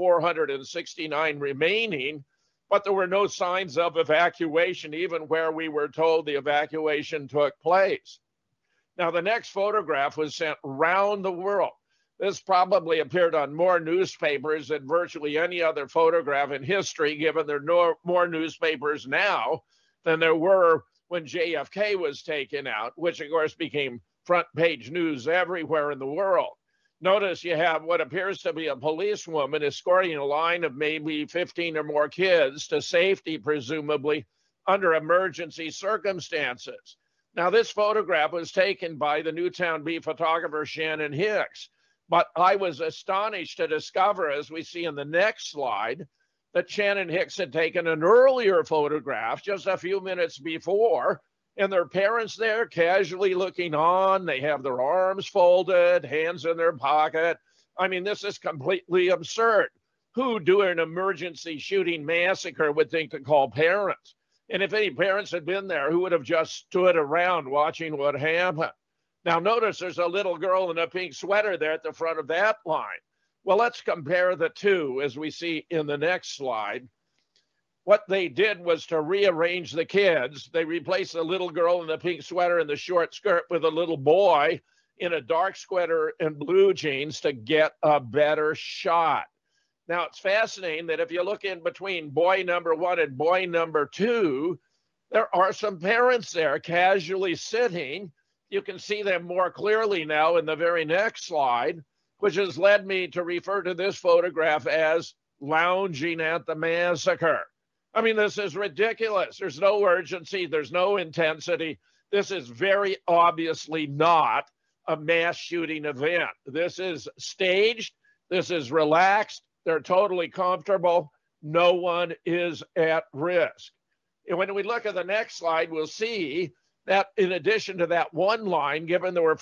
469 remaining, but there were no signs of evacuation, even where we were told the evacuation took place. Now, the next photograph was sent around the world. This probably appeared on more newspapers than virtually any other photograph in history, given there are more newspapers now than there were when JFK was taken out, which of course became front page news everywhere in the world. Notice you have what appears to be a policewoman escorting a line of maybe 15 or more kids to safety, presumably under emergency circumstances. Now, this photograph was taken by the Newtown Bee photographer Shannon Hicks, but I was astonished to discover, as we see in the next slide, that Shannon Hicks had taken an earlier photograph just a few minutes before, and their parents there casually looking on. They have their arms folded, hands in their pocket. I mean, this is completely absurd. Who, during an emergency shooting massacre, would think to call parents? And if any parents had been there, who would have just stood around watching what happened? Now, notice there's a little girl in a pink sweater there at the front of that line. Well, let's compare the two as we see in the next slide. What they did was to rearrange the kids. They replaced the little girl in the pink sweater and the short skirt with a little boy in a dark sweater and blue jeans to get a better shot. Now, it's fascinating that if you look in between boy number 1 and boy number 2, there are some parents there casually sitting. You can see them more clearly now in the very next slide, which has led me to refer to this photograph as lounging at the massacre. I mean, this is ridiculous. There's no urgency. There's no intensity. This is very obviously not a mass shooting event. This is staged. This is relaxed. They're totally comfortable. No one is at risk. And when we look at the next slide, we'll see that in addition to that one line, given there were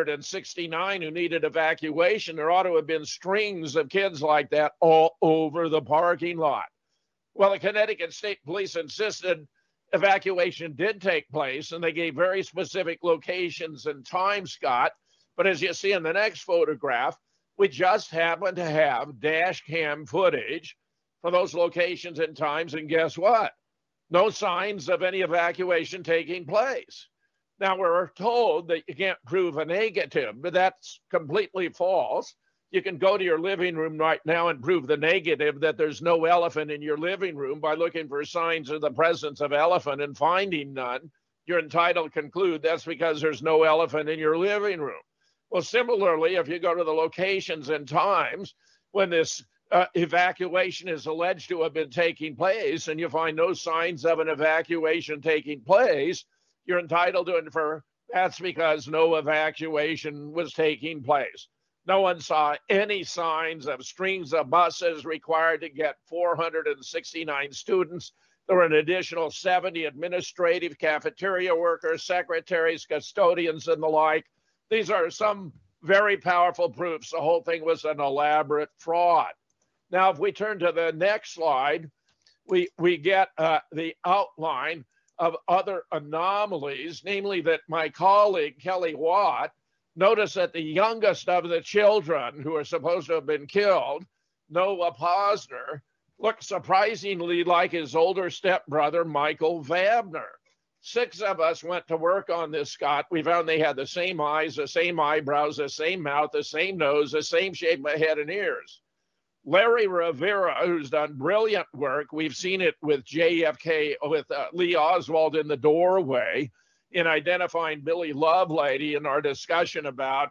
469 who needed evacuation, there ought to have been strings of kids like that all over the parking lot. Well, the Connecticut State Police insisted evacuation did take place, and they gave very specific locations and times, Scott. But as you see in the next photograph, We just happen to have dash cam footage for those locations and times, and guess what? No signs of any evacuation taking place. Now, we're told that you can't prove a negative, but that's completely false. You can go to your living room right now and prove the negative that there's no elephant in your living room by looking for signs of the presence of elephant and finding none. You're entitled to conclude that's because there's no elephant in your living room. Well, similarly, if you go to the locations and times when this evacuation is alleged to have been taking place and you find no signs of an evacuation taking place, you're entitled to infer that's because no evacuation was taking place. No one saw any signs of strings of buses required to get 469 students. There were an additional 70 administrative, cafeteria workers, secretaries, custodians, and the like. These are some very powerful proofs the whole thing was an elaborate fraud. Now, if we turn to the next slide, we get the outline of other anomalies, namely that my colleague, Kelly Watt, noticed that the youngest of the children who are supposed to have been killed, Noah Posner, looked surprisingly like his older stepbrother, Michael Vabner. 6 of us went to work on this, Scott. We found they had the same eyes, the same eyebrows, the same mouth, the same nose, the same shape of head and ears. Larry Rivera, who's done brilliant work, we've seen it with JFK, with Lee Oswald in the doorway, in identifying Billy Lovelady in our discussion about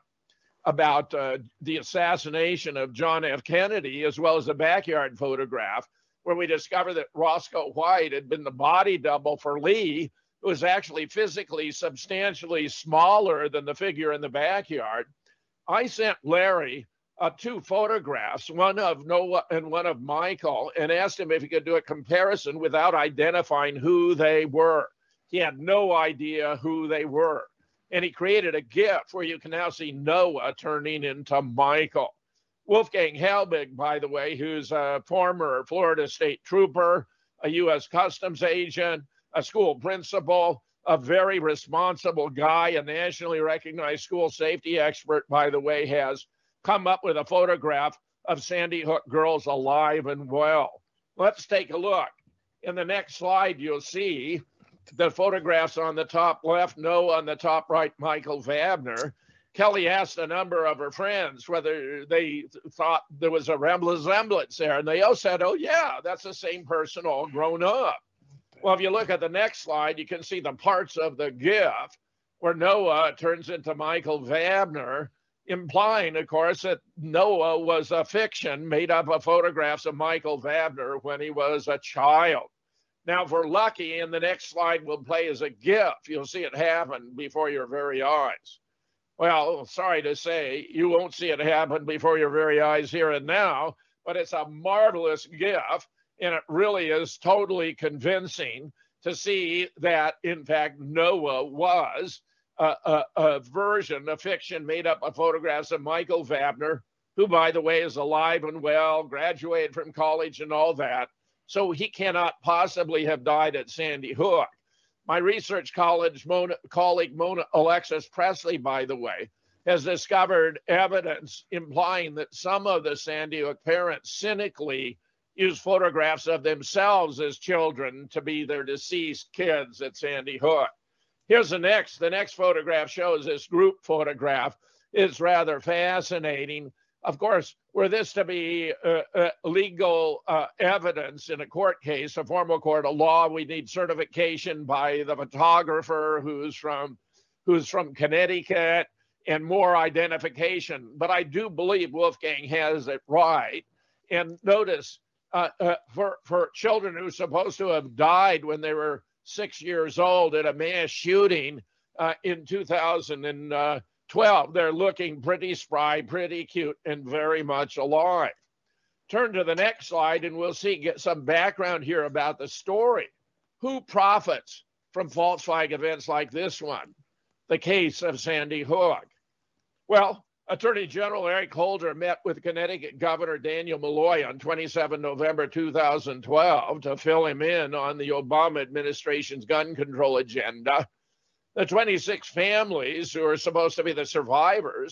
the assassination of John F. Kennedy, as well as the backyard photograph, where we discovered that Roscoe White had been the body double for Lee, who was actually physically substantially smaller than the figure in the backyard. I sent Larry 2 photographs, one of Noah and one of Michael, and asked him if he could do a comparison without identifying who they were. He had no idea who they were. And he created a GIF where you can now see Noah turning into Michael. Wolfgang Helbig, by the way, who's a former Florida State Trooper, a U.S. Customs agent, a school principal, a very responsible guy, a nationally recognized school safety expert, by the way, has come up with a photograph of Sandy Hook girls alive and well. Let's take a look. In the next slide, you'll see the photographs on the top left, Noah, on the top right, Michael Vabner. Kelly asked a number of her friends whether they thought there was a resemblance there, and they all said, oh yeah, that's the same person all grown up. Well, if you look at the next slide, you can see the parts of the GIF where Noah turns into Michael Vabner, implying, of course, that Noah was a fiction made up of photographs of Michael Vabner when he was a child. Now, if we're lucky, and the next slide will play as a GIF, you'll see it happen before your very eyes. Well, sorry to say, you won't see it happen before your very eyes here and now, but it's a marvelous GIF, and it really is totally convincing to see that, in fact, Noah was a version, a fiction made up of photographs of Michael Vabner, who, by the way, is alive and well, graduated from college and all that. So he cannot possibly have died at Sandy Hook. My research colleague, Mona Alexis Presley, by the way, has discovered evidence implying that some of the Sandy Hook parents cynically use photographs of themselves as children to be their deceased kids at Sandy Hook. Here's the next photograph shows this group photograph. It's rather fascinating. Of course, were this to be legal evidence in a court case, a formal court of law, we need certification by the photographer who's from Connecticut and more identification. But I do believe Wolfgang has it right. And notice, for children who are supposed to have died when they were 6 years old at a mass shooting in 2012, they're looking pretty spry, pretty cute, and very much alive. Turn to the next slide and we'll get some background here about the story. Who profits from falsifying events like this one? The case of Sandy Hook. Well, Attorney General Eric Holder met with Connecticut Governor Daniel Malloy on 27 November 2012 to fill him in on the Obama administration's gun control agenda. The 26 families who are supposed to be the survivors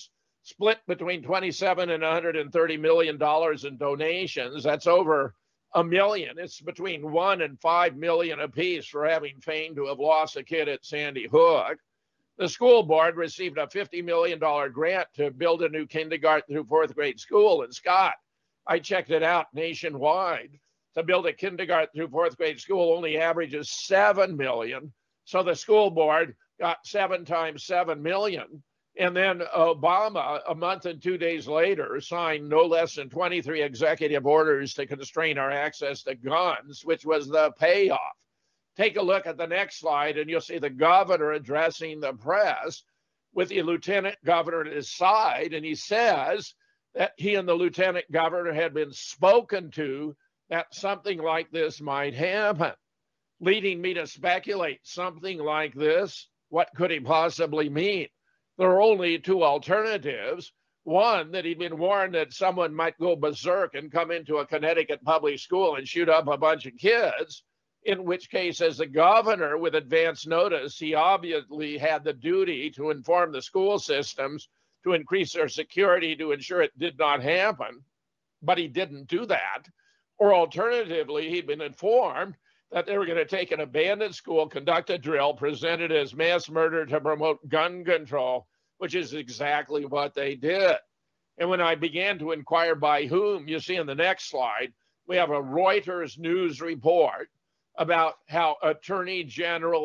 split between 27 and $130 million in donations. That's over $1 million. It's between 1 and 5 million apiece for having feigned to have lost a kid at Sandy Hook. The school board received a $50 million grant to build a new kindergarten through fourth grade school. And Scott, I checked it out nationwide. To build a kindergarten through fourth grade school only averages 7 million. So the school board got 7 times 7 million. And then Obama, a month and 2 days later, signed no less than 23 executive orders to constrain our access to guns, which was the payoff. Take a look at the next slide, and you'll see the governor addressing the press with the lieutenant governor at his side. And he says that he and the lieutenant governor had been spoken to that something like this might happen, leading me to speculate something like this. What could he possibly mean? There are only 2 alternatives. One, that he'd been warned that someone might go berserk and come into a Connecticut public school and shoot up a bunch of kids, in which case, as the governor with advance notice, he obviously had the duty to inform the school systems to increase their security to ensure it did not happen, but he didn't do that. Or alternatively, he'd been informed that they were going to take an abandoned school, conduct a drill, present it as mass murder to promote gun control, which is exactly what they did. And when I began to inquire by whom, you see in the next slide, we have a Reuters news report about how Attorney General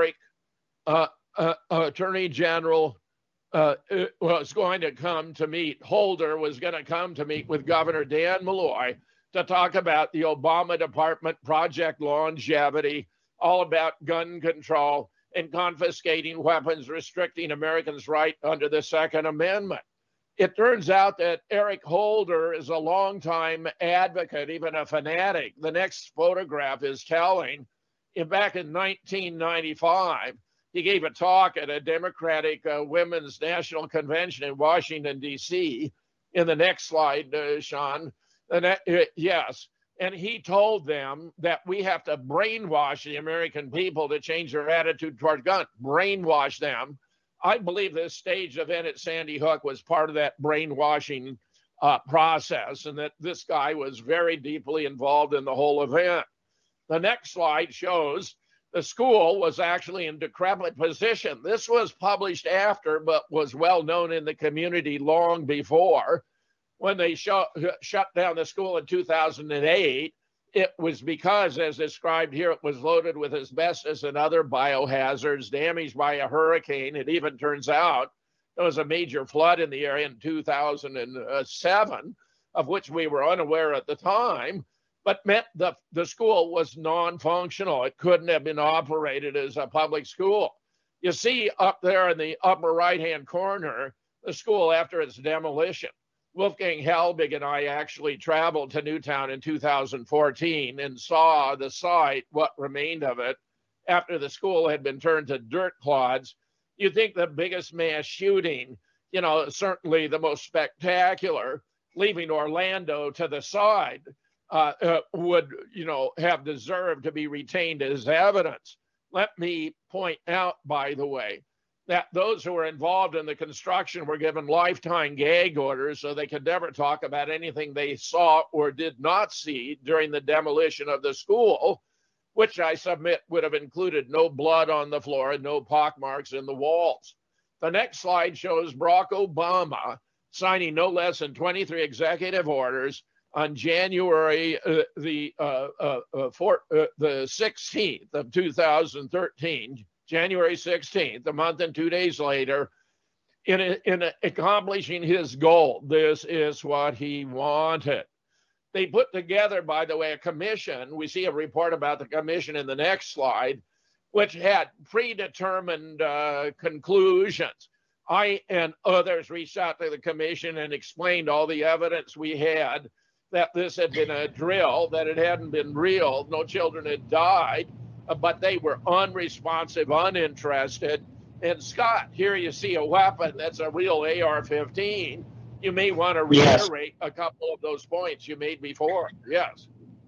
was going to come to meet, Holder was going to come to meet with Governor Dan Malloy to talk about the Obama Department Project Longevity, all about gun control and confiscating weapons, restricting Americans' right under the Second Amendment. It turns out that Eric Holder is a longtime advocate, even a fanatic. The next photograph is telling. Back in 1995, he gave a talk at a Democratic Women's National Convention in Washington, D.C. In the next slide, Sean. Yes. And he told them that we have to brainwash the American people to change their attitude toward guns, brainwash them. I believe this staged event at Sandy Hook was part of that brainwashing process, and that this guy was very deeply involved in the whole event. The next slide shows the school was actually in decrepit position. This was published after, but was well known in the community long before. When they shut down the school in 2008, it was because, as described here, it was loaded with asbestos and other biohazards, damaged by a hurricane. It even turns out there was a major flood in the area in 2007, of which we were unaware at the time, but meant the school was non-functional. It couldn't have been operated as a public school. You see up there in the upper right-hand corner, the school after its demolition. Wolfgang Helbig and I actually traveled to Newtown in 2014 and saw the site, what remained of it, after the school had been turned to dirt clods. You'd think the biggest mass shooting, certainly the most spectacular, leaving Orlando to the side, would, have deserved to be retained as evidence. Let me point out, by the way, that those who were involved in the construction were given lifetime gag orders so they could never talk about anything they saw or did not see during the demolition of the school, which I submit would have included no blood on the floor and no pockmarks in the walls. The next slide shows Barack Obama signing no less than 23 executive orders on January the 16th of 2013, January 16th, a month and 2 days later, in accomplishing his goal. This is what he wanted. They put together, by the way, a commission. We see a report about the commission in the next slide, which had predetermined conclusions. I and others reached out to the commission and explained all the evidence we had that this had been a drill, that it hadn't been real, no children had died, but they were unresponsive, uninterested. And Scott, here you see a weapon that's a real AR-15. You may want to reiterate a couple of those points you made before. Yes.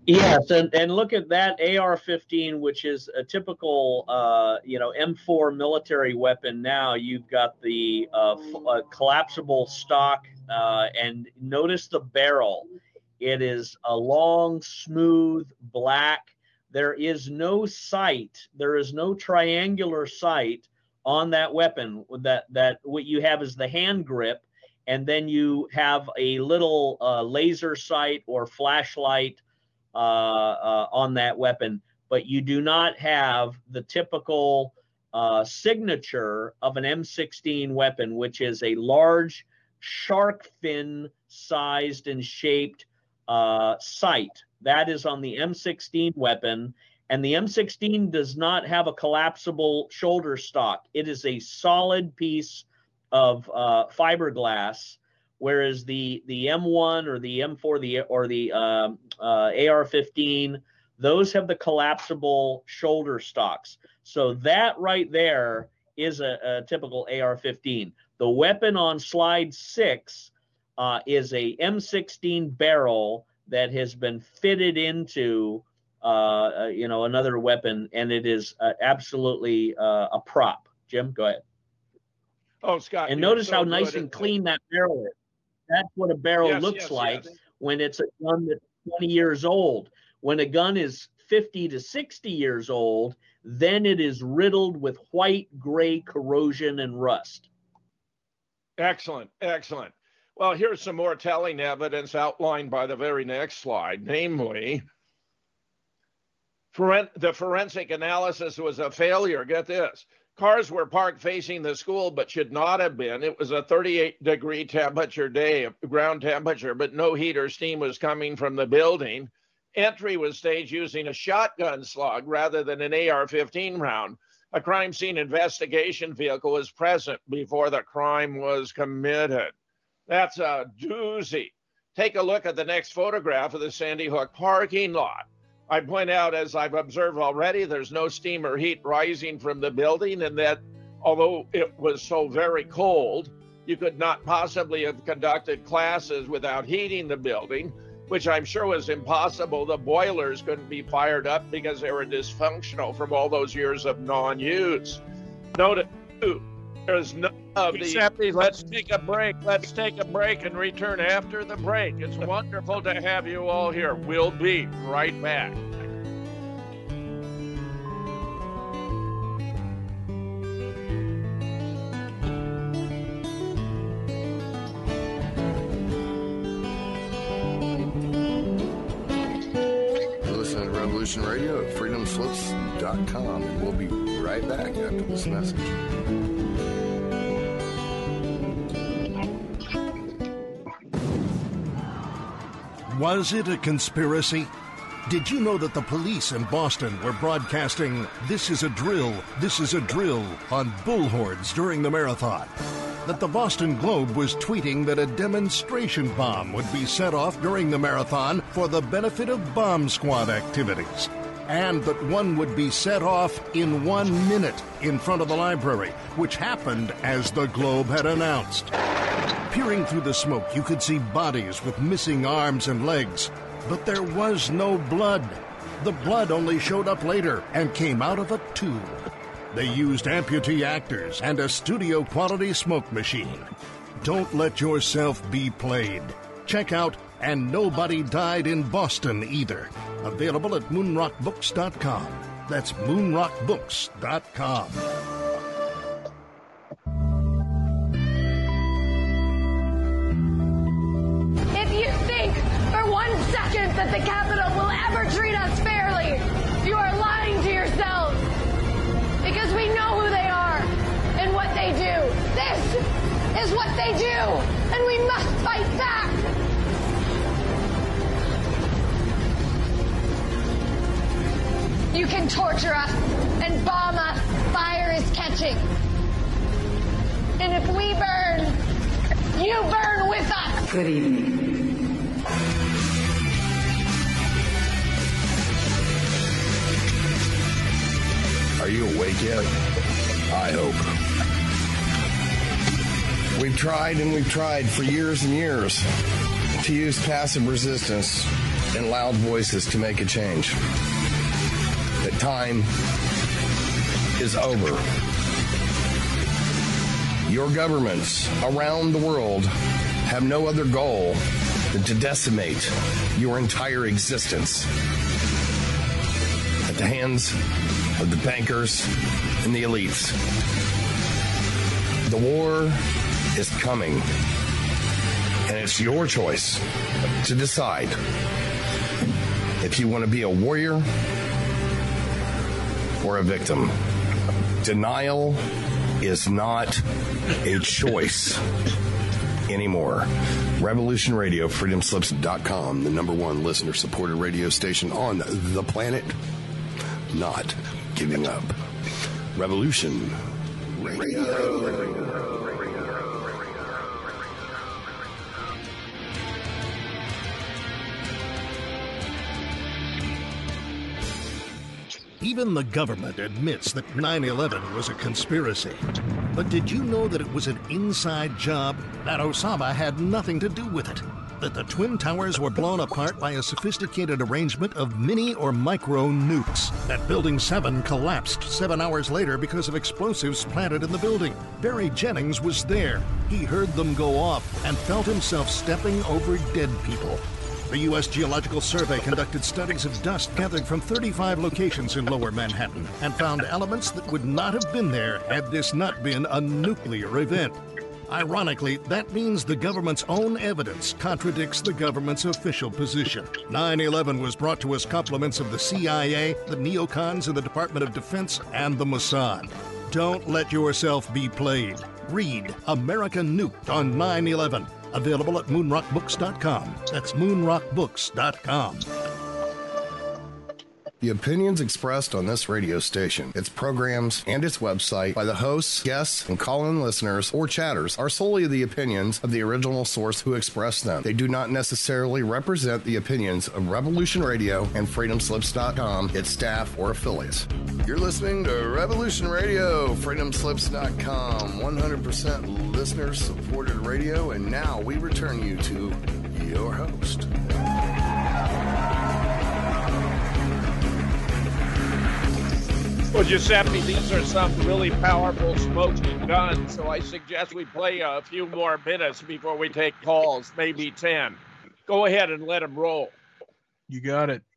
Yes, and look at that AR-15, which is a typical, M4 military weapon. Now you've got the collapsible stock, and notice the barrel. It is a long, smooth, black. There is no sight. There is no triangular sight on that weapon. That what you have is the hand grip, and then you have a little laser sight or flashlight on that weapon, but you do not have the typical signature of an M16 weapon, which is a large shark fin sized and shaped sight. That is on the M16 weapon, and the M16 does not have a collapsible shoulder stock. It is a solid piece of fiberglass, whereas the M1 or the M4 or the AR-15, those have the collapsible shoulder stocks. So that right there is a typical AR-15. The weapon on slide 6 is a M16 barrel that has been fitted into another weapon, and it is absolutely a prop. Jim, go ahead. Oh, Scott. And notice how nice and clean that barrel is. That's what a barrel looks like when it's a gun that's 20 years old. When a gun is 50 to 60 years old, then it is riddled with white, gray corrosion and rust. Excellent, excellent. Well, here's some more telling evidence outlined by the very next slide, namely, the forensic analysis was a failure. Get this. Cars were parked facing the school, but should not have been. It was a 38-degree temperature day, ground temperature, but no heat or steam was coming from the building. Entry was staged using a shotgun slug rather than an AR-15 round. A crime scene investigation vehicle was present before the crime was committed. That's a doozy. Take a look at the next photograph of the Sandy Hook parking lot. I point out, as I've observed already, there's no steam or heat rising from the building, and that although it was so very cold, you could not possibly have conducted classes without heating the building, which I'm sure was impossible. The boilers couldn't be fired up because they were dysfunctional from all those years of non-use. Note too, there's none of the... Let's take a break. Let's take a break and return after the break. It's wonderful to have you all here. We'll be right back. You're listening to Revolution Radio at freedomslips.com, and we'll be right back after this message. Was it a conspiracy? Did you know that the police in Boston were broadcasting, "This is a drill, this is a drill," on bullhorns during the marathon? That the Boston Globe was tweeting that a demonstration bomb would be set off during the marathon for the benefit of bomb squad activities? And that one would be set off in 1 minute in front of the library, which happened as the Globe had announced. Peering through the smoke, you could see bodies with missing arms and legs, but there was no blood. The blood only showed up later and came out of a tube. They used amputee actors and a studio-quality smoke machine. Don't let yourself be played. Check out And Nobody Died in Boston Either. Available at moonrockbooks.com. That's moonrockbooks.com. If you think for 1 second that the Capitol will ever treat us fairly, you are lying to yourselves. Because we know who they are and what they do. This is what they do, and we must fight back. You can torture us and bomb us. Fire is catching. And if we burn, you burn with us. Good evening. Are you awake yet? I hope. We've tried and we've tried for years and years to use passive resistance and loud voices to make a change. That time is over. Your governments around the world have no other goal than to decimate your entire existence at the hands of the bankers and the elites. The war is coming, and it's your choice to decide if you want to be a warrior or a victim. Denial is not a choice anymore. Revolution Radio, freedomslips.com, the #1 listener-supported radio station on the planet. Not giving up. Revolution Radio. Even the government admits that 9/11 was a conspiracy. But did you know that it was an inside job? That Osama had nothing to do with it? That the Twin Towers were blown apart by a sophisticated arrangement of mini or micro nukes? That Building 7 collapsed 7 hours later because of explosives planted in the building? Barry Jennings was there. He heard them go off and felt himself stepping over dead people. The U.S. Geological Survey conducted studies of dust gathered from 35 locations in Lower Manhattan and found elements that would not have been there had this not been a nuclear event. Ironically, that means the government's own evidence contradicts the government's official position. 9/11 was brought to us compliments of the CIA, the neocons in the Department of Defense, and the Mossad. Don't let yourself be played. Read America Nuked on 9/11. Available at moonrockbooks.com. That's moonrockbooks.com. The opinions expressed on this radio station, its programs, and its website by the hosts, guests, and call-in listeners or chatters are solely the opinions of the original source who expressed them. They do not necessarily represent the opinions of Revolution Radio and freedomslips.com, its staff, or affiliates. You're listening to Revolution Radio, freedomslips.com, 100% listener-supported radio, and now we return you to your host. Well, Giuseppe, these are some really powerful smoking guns, so I suggest we play a few more minutes before we take calls, maybe 10. Go ahead and let them roll. You got it.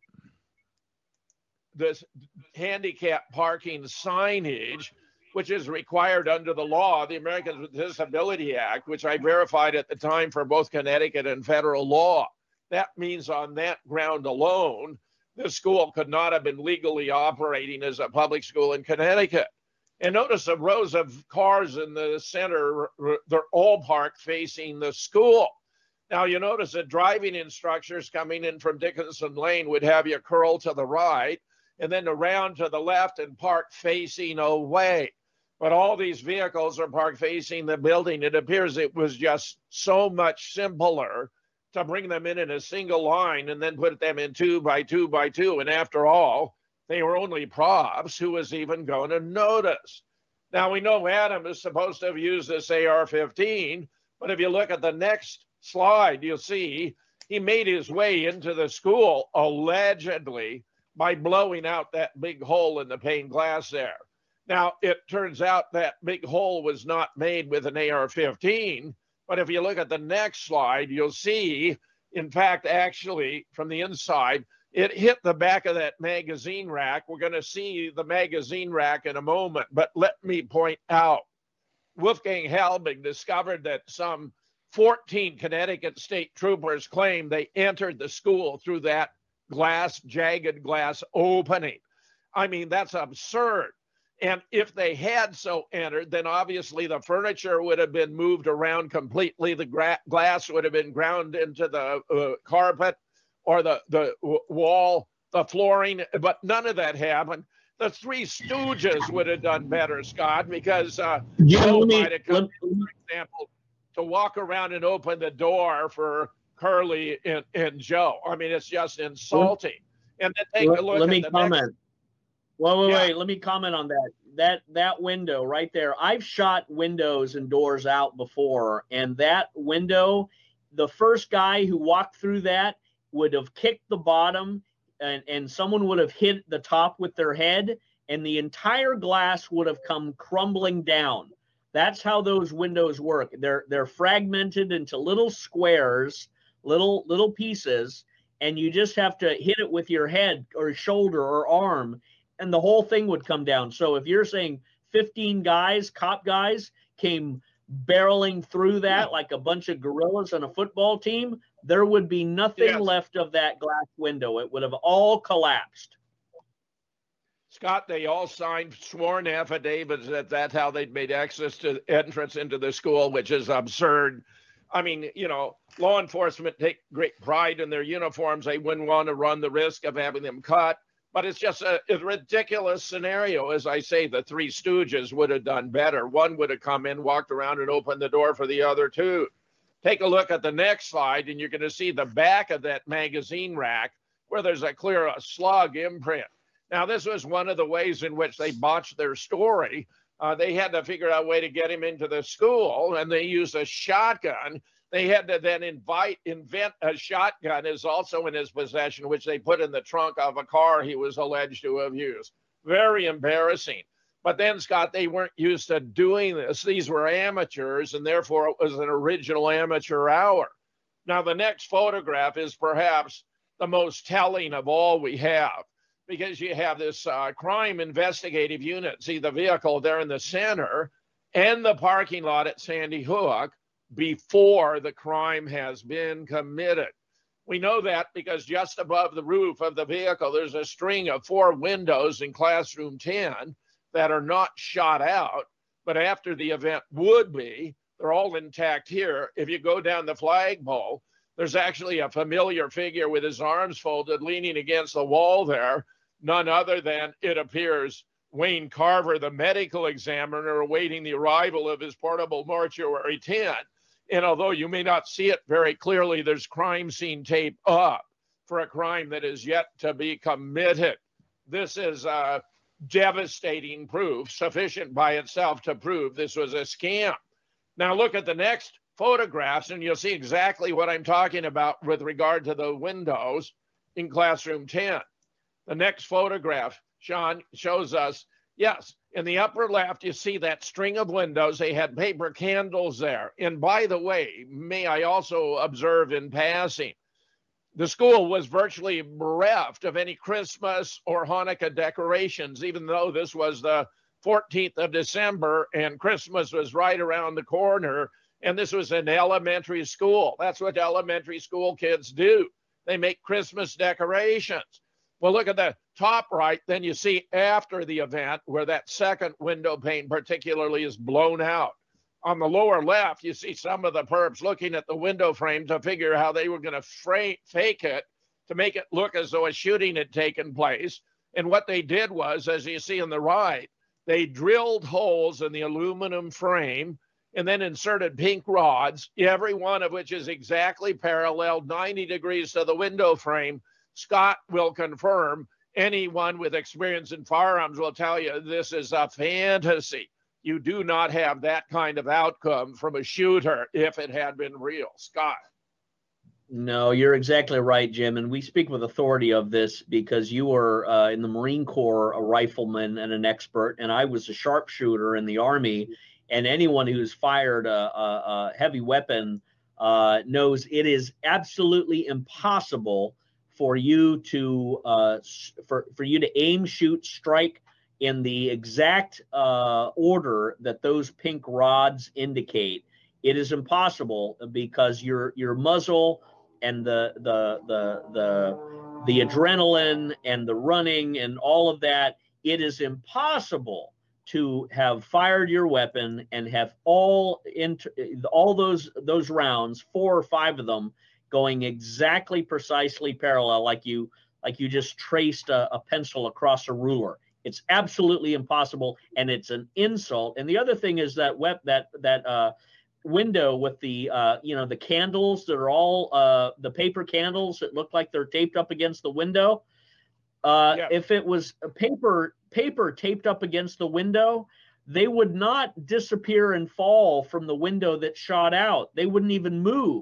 This handicap parking signage, which is required under the law, the Americans with Disability Act, which I verified at the time for both Connecticut and federal law. That means on that ground alone, the school could not have been legally operating as a public school in Connecticut. And notice the rows of cars in the center, they're all parked facing the school. Now you notice that driving instructors coming in from Dickinson Lane would have you curl to the right and then around to the left and park facing away. But all these vehicles are parked facing the building. It appears it was just so much simpler to bring them in a single line and then put them in 2 by 2 by 2. And after all, they were only props. Who was even going to notice? Now, we know Adam is supposed to have used this AR-15, but if you look at the next slide, you'll see he made his way into the school, allegedly, by blowing out that big hole in the pane glass there. Now, it turns out that big hole was not made with an AR-15, but if you look at the next slide, you'll see, in fact, actually, from the inside, it hit the back of that magazine rack. We're going to see the magazine rack in a moment, but let me point out, Wolfgang Halbig discovered that some 14 Connecticut state troopers claim they entered the school through that jagged glass opening. I mean, that's absurd. And if they had so entered, then obviously the furniture would have been moved around completely. The glass would have been ground into the carpet or the wall, the flooring, but none of that happened. The Three Stooges would have done better, Scott, because Joe might have come, for example, to walk around and open the door for Curly and Joe. I mean, it's just insulting. And then take a look let me at the comment. next. Wait, let me comment on that. That window right there. I've shot windows and doors out before, and that window, the first guy who walked through that, would have kicked the bottom, and someone would have hit the top with their head, and the entire glass would have come crumbling down. That's how those windows work. They're fragmented into little squares, little pieces, and you just have to hit it with your head or shoulder or arm, and the whole thing would come down. So if you're saying 15 guys, cop guys, came barreling through that like a bunch of gorillas on a football team, there would be nothing left of that glass window. It would have all collapsed. Scott, they all signed sworn affidavits that that's how they'd made entrance into the school, which is absurd. I mean, you know, law enforcement take great pride in their uniforms. They wouldn't want to run the risk of having them cut. But it's just a ridiculous scenario. As I say, the Three Stooges would have done better. One would have come in, walked around, and opened the door for the other two. Take a look at the next slide, and you're going to see the back of that magazine rack where there's a clear slug imprint. Now, this was one of the ways in which they botched their story. They had to figure out a way to get him into the school, and they used a shotgun. They had to then invent a shotgun is also in his possession, which they put in the trunk of a car he was alleged to have used. Very embarrassing. But then, Scott, they weren't used to doing this. These were amateurs, and therefore it was an original amateur hour. Now, the next photograph is perhaps the most telling of all we have, because you have this crime investigative unit. See the vehicle there in the center and the parking lot at Sandy Hook before the crime has been committed. We know that because just above the roof of the vehicle, there's a string of 4 windows in classroom 10 that are not shot out, but after the event would be. They're all intact here. If you go down the flagpole, there's actually a familiar figure with his arms folded leaning against the wall there, none other than, it appears, Wayne Carver, the medical examiner, awaiting the arrival of his portable mortuary tent. And although you may not see it very clearly, there's crime scene tape up for a crime that is yet to be committed. This is devastating proof, sufficient by itself to prove this was a scam. Now look at the next photographs, and you'll see exactly what I'm talking about with regard to the windows in classroom 10. The next photograph, Sean, shows us, yes, in the upper left, you see that string of windows. They had paper candles there. And by the way, may I also observe in passing, the school was virtually bereft of any Christmas or Hanukkah decorations, even though this was the 14th of December and Christmas was right around the corner. And this was an elementary school. That's what elementary school kids do. They make Christmas decorations. Well, look at the top right. Then you see after the event where that second window pane particularly is blown out. On the lower left, you see some of the perps looking at the window frame to figure how they were going to fake it to make it look as though a shooting had taken place. And what they did was, as you see on the right, they drilled holes in the aluminum frame and then inserted pink rods, every one of which is exactly parallel 90 degrees to the window frame. Scott will confirm. Anyone with experience in firearms will tell you this is a fantasy. You do not have that kind of outcome from a shooter if it had been real. Scott. No, you're exactly right, Jim. And we speak with authority of this because you were in the Marine Corps, a rifleman and an expert, and I was a sharpshooter in the Army. And anyone who's fired a heavy weapon knows it is absolutely impossible for you to for you to aim, shoot, strike in the exact order that those pink rods indicate. It is impossible because your muzzle and the adrenaline and the running and all of that, it is impossible to have fired your weapon and have all those rounds, 4 or 5 of them, going exactly precisely parallel, like you just traced a pencil across a ruler. It's absolutely impossible, and it's an insult. And the other thing is that window with the the candles that are all the paper candles that look like they're taped up against the window. If it was a paper taped up against the window, they would not disappear and fall from the window that shot out. They wouldn't even move.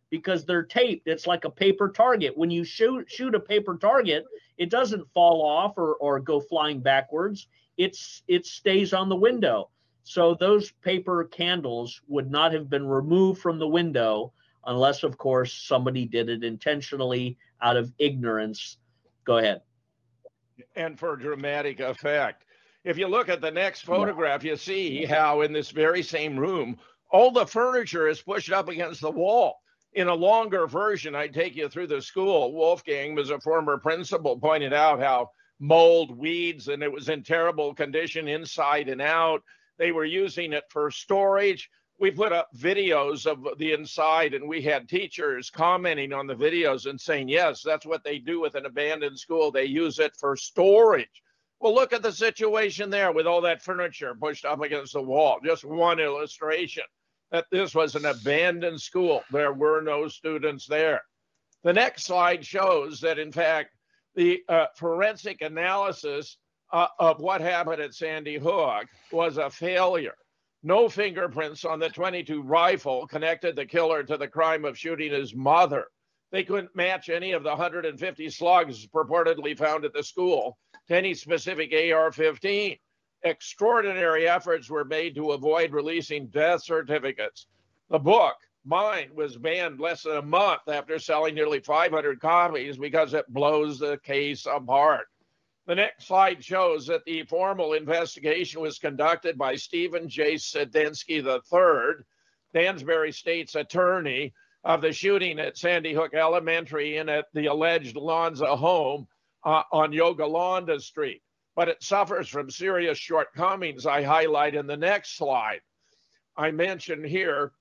because they're taped. It's like a paper target. When you shoot a paper target, it doesn't fall off or go flying backwards. It stays on the window. So those paper candles would not have been removed from the window unless, of course, somebody did it intentionally out of ignorance. Go ahead. And for dramatic effect. If you look at the next photograph, you see how in this very same room, all the furniture is pushed up against the wall. In a longer version, I take you through the school. Wolfgang, as a former principal, pointed out how mold, weeds, and it was in terrible condition inside and out. They were using it for storage. We put up videos of the inside, and we had teachers commenting on the videos and saying, yes, that's what they do with an abandoned school. They use it for storage. Well, look at the situation there with all that furniture pushed up against the wall. Just one illustration that this was an abandoned school. There were no students there. The next slide shows that, in fact, the forensic analysis of what happened at Sandy Hook was a failure. No fingerprints on the .22 rifle connected the killer to the crime of shooting his mother. They couldn't match any of the 150 slugs purportedly found at the school to any specific AR-15. Extraordinary efforts were made to avoid releasing death certificates. The book, mine, was banned less than a month after selling nearly 500 copies because it blows the case apart. The next slide shows that the formal investigation was conducted by Stephen J. Sedensky III, Dansbury State's attorney, of the shooting at Sandy Hook Elementary and at the alleged Lanza home on Yogolanda Street. But it suffers from serious shortcomings I highlight in the next slide. I mentioned here,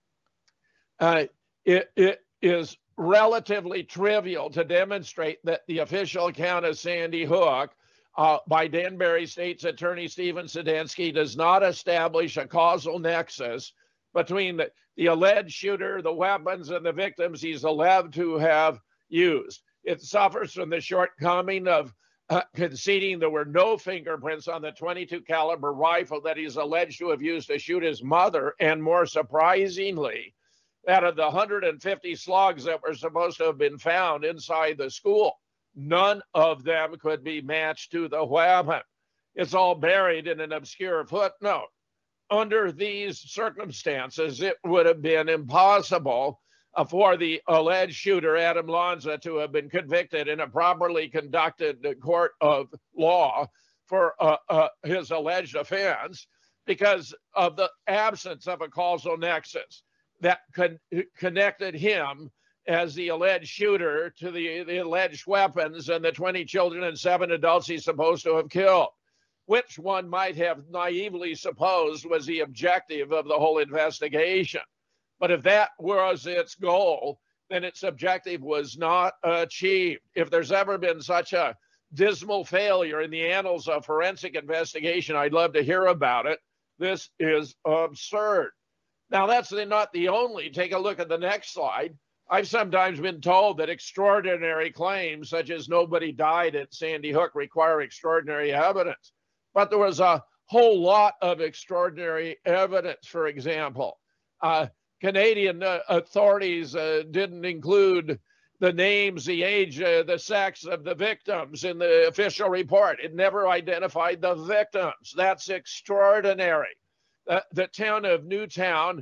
it is relatively trivial to demonstrate that the official account of Sandy Hook by Danbury State's attorney Stephen Sedensky does not establish a causal nexus between the alleged shooter, the weapons, and the victims he's alleged to have used. It suffers from the shortcoming of conceding there were no fingerprints on the .22 caliber rifle that he's alleged to have used to shoot his mother, and more surprisingly, that of the 150 slugs that were supposed to have been found inside the school, none of them could be matched to the weapon. It's all buried in an obscure footnote. Under these circumstances, it would have been impossible for the alleged shooter, Adam Lanza, to have been convicted in a properly conducted court of law for his alleged offense because of the absence of a causal nexus that connected him as the alleged shooter to the alleged weapons and the 20 children and 7 adults he's supposed to have killed, which one might have naively supposed was the objective of the whole investigation. But if that was its goal, then its objective was not achieved. If there's ever been such a dismal failure in the annals of forensic investigation, I'd love to hear about it. This is absurd. Now, that's not the only. Take a look at the next slide. I've sometimes been told that extraordinary claims, such as nobody died at Sandy Hook, require extraordinary evidence. But there was a whole lot of extraordinary evidence. For example, Canadian authorities didn't include the names, the age, the sex of the victims in the official report. It never identified the victims. That's extraordinary. The town of Newtown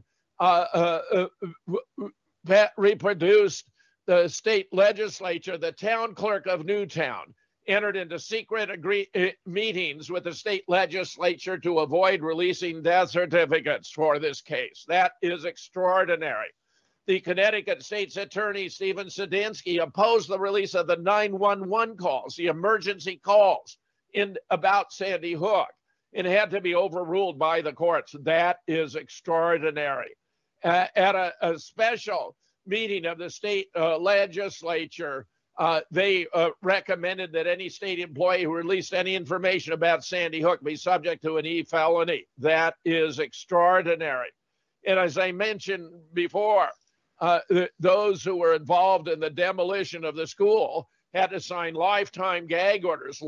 reproduced the state legislature. The town clerk of Newtown entered into secret meetings with the state legislature to avoid releasing death certificates for this case. That is extraordinary. The Connecticut State's Attorney, Stephen Sedensky, opposed the release of the 911 calls, the emergency calls about Sandy Hook. It had to be overruled by the courts. That is extraordinary. At a special meeting of the state legislature, they recommended that any state employee who released any information about Sandy Hook be subject to an e-felony. That is extraordinary. And as I mentioned before, those who were involved in the demolition of the school had to sign lifetime gag orders,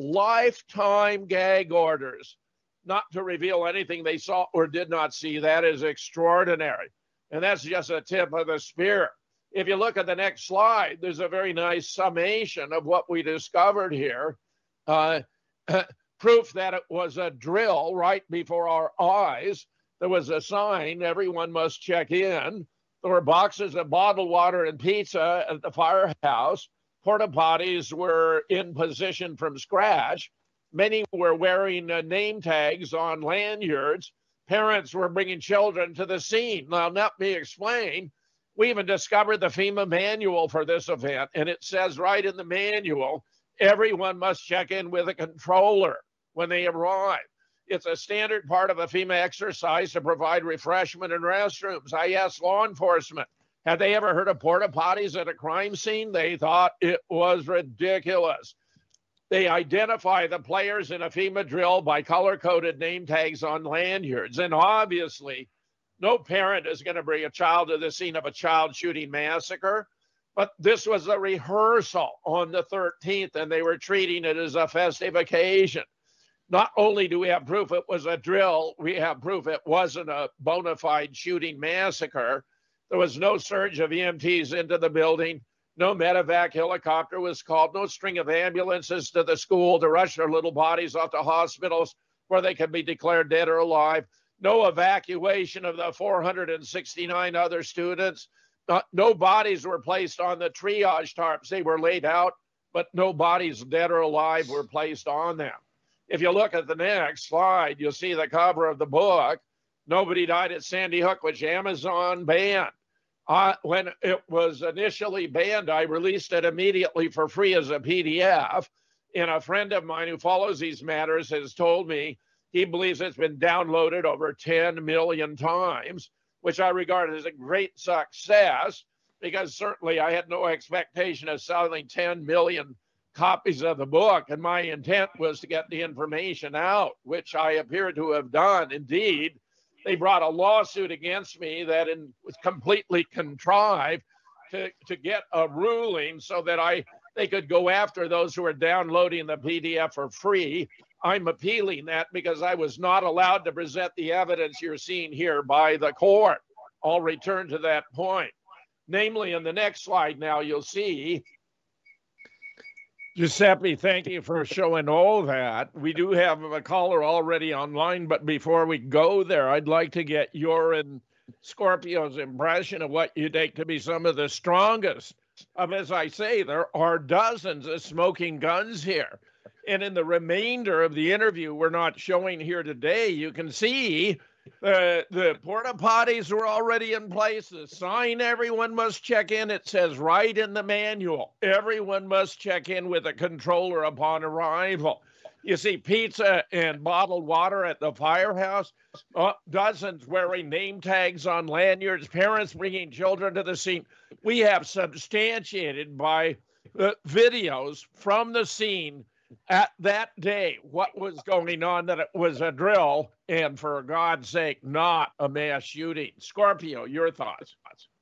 not to reveal anything they saw or did not see. That is extraordinary. And that's just a tip of the spear. If you look at the next slide, there's a very nice summation of what we discovered here. Proof that it was a drill right before our eyes. There was a sign, everyone must check in. There were boxes of bottled water and pizza at the firehouse. Porta potties were in position from scratch. Many were wearing name tags on lanyards. Parents were bringing children to the scene. Now, let me explain. We even discovered the FEMA manual for this event, and it says right in the manual, everyone must check in with a controller when they arrive. It's a standard part of a FEMA exercise to provide refreshment and restrooms. I asked law enforcement, had they ever heard of porta potties at a crime scene? They thought it was ridiculous. They identify the players in a FEMA drill by color-coded name tags on lanyards. And obviously, no parent is going to bring a child to the scene of a child shooting massacre. But this was a rehearsal on the 13th, and they were treating it as a festive occasion. Not only do we have proof it was a drill, we have proof it wasn't a bona fide shooting massacre. There was no surge of EMTs into the building. No medevac helicopter was called. No string of ambulances to the school to rush their little bodies off to hospitals where they could be declared dead or alive. No evacuation of the 469 other students. No bodies were placed on the triage tarps. They were laid out, but no bodies, dead or alive, were placed on them. If you look at the next slide, you'll see the cover of the book. Nobody died at Sandy Hook, which Amazon banned. When it was initially banned, I released it immediately for free as a PDF. And a friend of mine who follows these matters has told me he believes it's been downloaded over 10 million times, which I regard as a great success, because certainly I had no expectation of selling 10 million copies of the book, and my intent was to get the information out, which I appear to have done. Indeed, they brought a lawsuit against me that was completely contrived to get a ruling so that they could go after those who are downloading the PDF for free. I'm appealing that because I was not allowed to present the evidence you're seeing here by the court. I'll return to that point. Namely, in the next slide now, you'll see, Giuseppe, thank you for showing all that. We do have a caller already online, but before we go there, I'd like to get your and Scorpio's impression of what you take to be some of the strongest of, as I say, there are dozens of smoking guns here. And in the remainder of the interview we're not showing here today, you can see the porta potties were already in place. The sign, everyone must check in. It says right in the manual, everyone must check in with a controller upon arrival. You see pizza and bottled water at the firehouse, dozens wearing name tags on lanyards, parents bringing children to the scene. We have substantiated by videos from the scene at that day what was going on, that it was a drill, and for God's sake, not a mass shooting. Scorpio, your thoughts?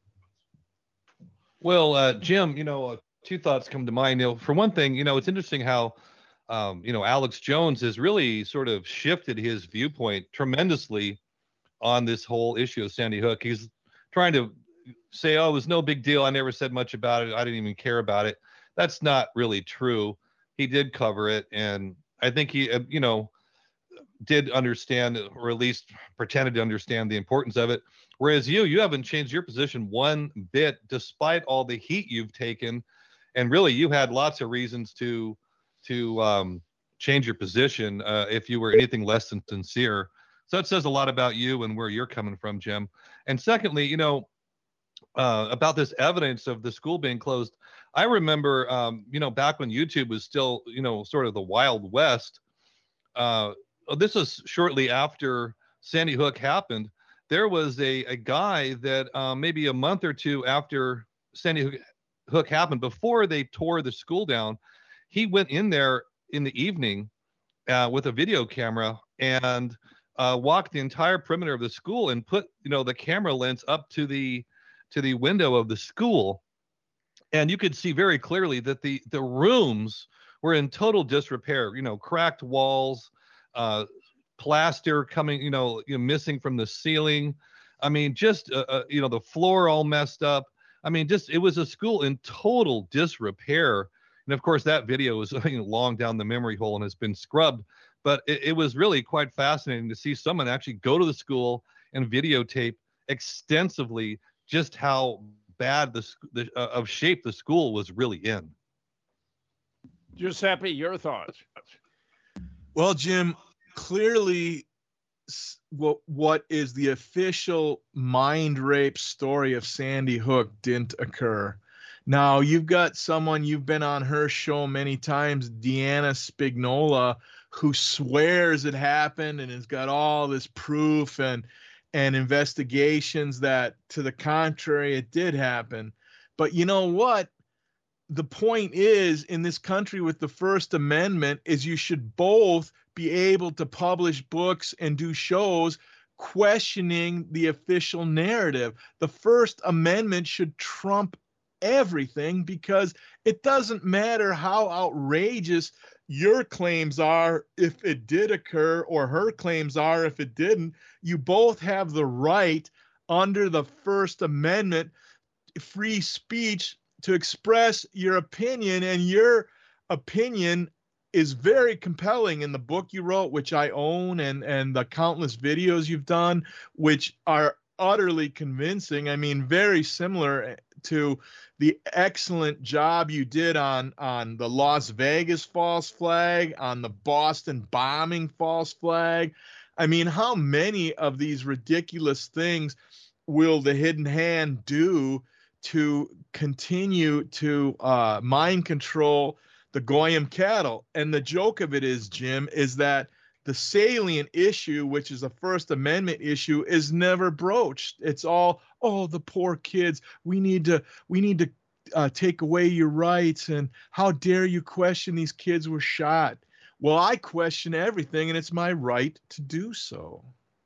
Well, Jim, two thoughts come to mind. For one thing, it's interesting how, Alex Jones has really sort of shifted his viewpoint tremendously on this whole issue of Sandy Hook. He's trying to say, oh, it was no big deal. I never said much about it. I didn't even care about it. That's not really true. He did cover it, and I think he, did understand, or at least pretended to understand the importance of it. Whereas you haven't changed your position one bit, despite all the heat you've taken, and really you had lots of reasons to change your position if you were anything less than sincere. So that says a lot about you and where you're coming from, Jim. And secondly, about this evidence of the school being closed, I remember, back when YouTube was still, sort of the Wild West, this was shortly after Sandy Hook happened. There was a guy that maybe a month or two after Sandy Hook happened, before they tore the school down, he went in there in the evening with a video camera and walked the entire perimeter of the school and put, the camera lens up to the window of the school. And you could see very clearly that the rooms were in total disrepair, cracked walls, plaster coming, missing from the ceiling. I mean, just, the floor all messed up. I mean, just it was a school in total disrepair. And of course, that video is long down the memory hole and has been scrubbed. But it was really quite fascinating to see someone actually go to the school and videotape extensively just how bad of shape the school was really in. Giuseppe, your thoughts? Well, Jim, clearly what is the official mind rape story of Sandy Hook didn't occur. Now, you've got someone, you've been on her show many times, Deanna Spignola, who swears it happened and has got all this proof and investigations that to the contrary, it did happen. But you know what? The point is, in this country with the First Amendment, is you should both be able to publish books and do shows questioning the official narrative. The First Amendment should trump everything, because it doesn't matter how outrageous your claims are if it did occur, or her claims are if it didn't. You both have the right under the First Amendment, free speech, to express your opinion, and your opinion is very compelling in the book you wrote, which I own, and the countless videos you've done, which are utterly convincing. I mean, very similar to the excellent job you did on the Las Vegas false flag, on the Boston bombing false flag. I mean, how many of these ridiculous things will the hidden hand do to continue to mind control the Goyim cattle? And the joke of it is, Jim, is that the salient issue, which is a First Amendment issue, is never broached. It's all, oh, the poor kids. We need to take away your rights, and how dare you question these kids were shot? Well, I question everything, and it's my right to do so.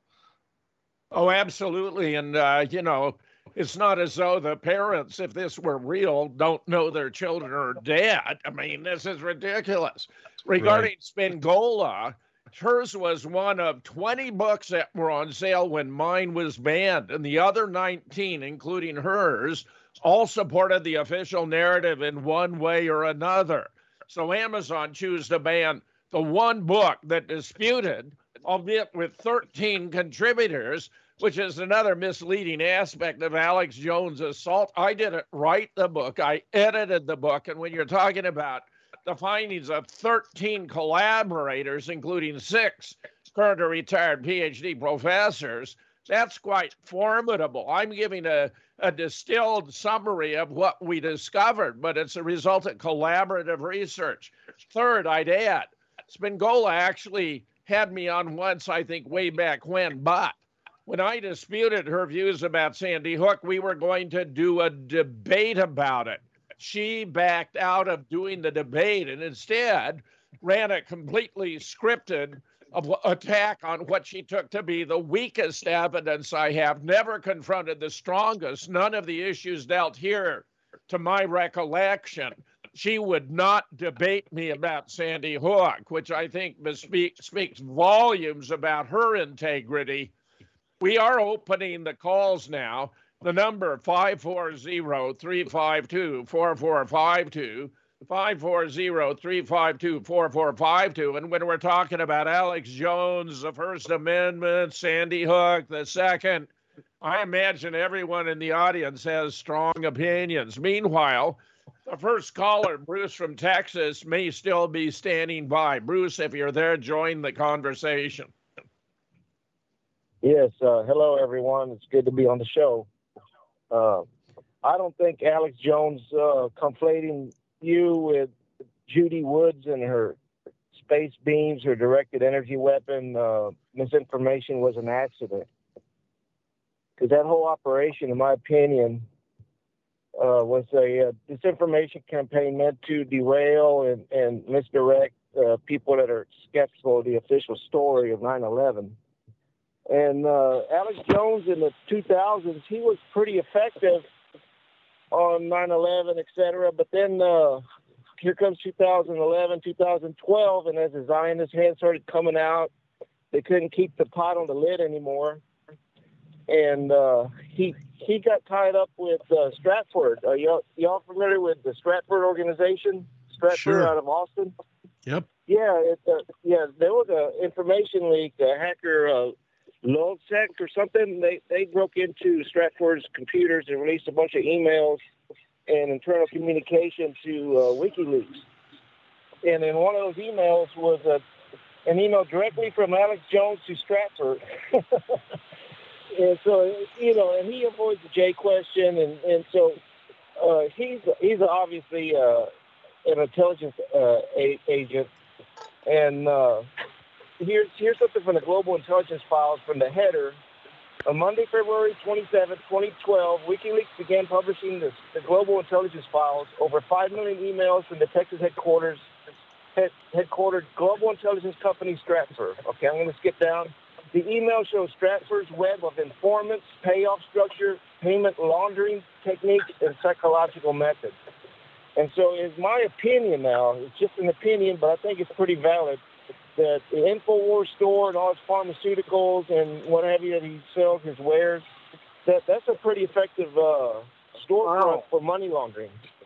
Oh, absolutely. And, it's not as though the parents, if this were real, don't know their children are dead. I mean, this is ridiculous. Regarding Spingola, hers was one of 20 books that were on sale when mine was banned, and the other 19, including hers, all supported the official narrative in one way or another. So Amazon chose to ban the one book that disputed, albeit with 13 contributors, which is another misleading aspect of Alex Jones' assault. I didn't write the book. I edited the book. And when you're talking about the findings of 13 collaborators, including 6 current or retired PhD professors, that's quite formidable. I'm giving a distilled summary of what we discovered, but it's a result of collaborative research. Third, I'd add, Spingola actually had me on once, I think, way back when I disputed her views about Sandy Hook, we were going to do a debate about it. She backed out of doing the debate and instead ran a completely scripted attack on what she took to be the weakest evidence I have. Never confronted the strongest. None of the issues dealt here, to my recollection. She would not debate me about Sandy Hook, which I think speaks volumes about her integrity. We are opening the calls now. The number 540-352-4452, 540-352-4452. And when we're talking about Alex Jones, the First Amendment, Sandy Hook, the Second, I imagine everyone in the audience has strong opinions. Meanwhile, the first caller, Bruce from Texas, may still be standing by. Bruce, if you're there, join the conversation. Yes. Hello, everyone. It's good to be on the show. I don't think Alex Jones conflating you with Judy Woods and her space beams, her directed energy weapon, misinformation was an accident. Because that whole operation, in my opinion, was a disinformation campaign meant to derail and misdirect people that are skeptical of the official story of 9/11. And Alex Jones in the 2000s, he was pretty effective on 9/11, et cetera. But then here comes 2011, 2012, and as the Zionist head started coming out, they couldn't keep the pot on the lid anymore. And he he got tied up with Stratford. Are y'all familiar with the Stratford organization? Stratford Sure. out of Austin. Yep. Yeah, there was an information leak. A hacker, Lulzsec or something. They broke into Stratford's computers and released a bunch of emails and internal communication to WikiLeaks. And in one of those emails was an email directly from Alex Jones to Stratford. And so, and he avoids the J question. And so he's obviously an intelligence agent. And here's something from the Global Intelligence Files from the header. On Monday, February 27, 2012, WikiLeaks began publishing the Global Intelligence Files, over 5 million emails from the Texas headquartered Global Intelligence Company Stratford. Okay, I'm going to skip down. The email shows Stratford's web of informants, payoff structure, payment laundering techniques, and psychological methods. And so it's my opinion now, it's just an opinion, but I think it's pretty valid, that the InfoWars store and all his pharmaceuticals and what have you that he sells, his wares, that's a pretty effective storefront for money laundering.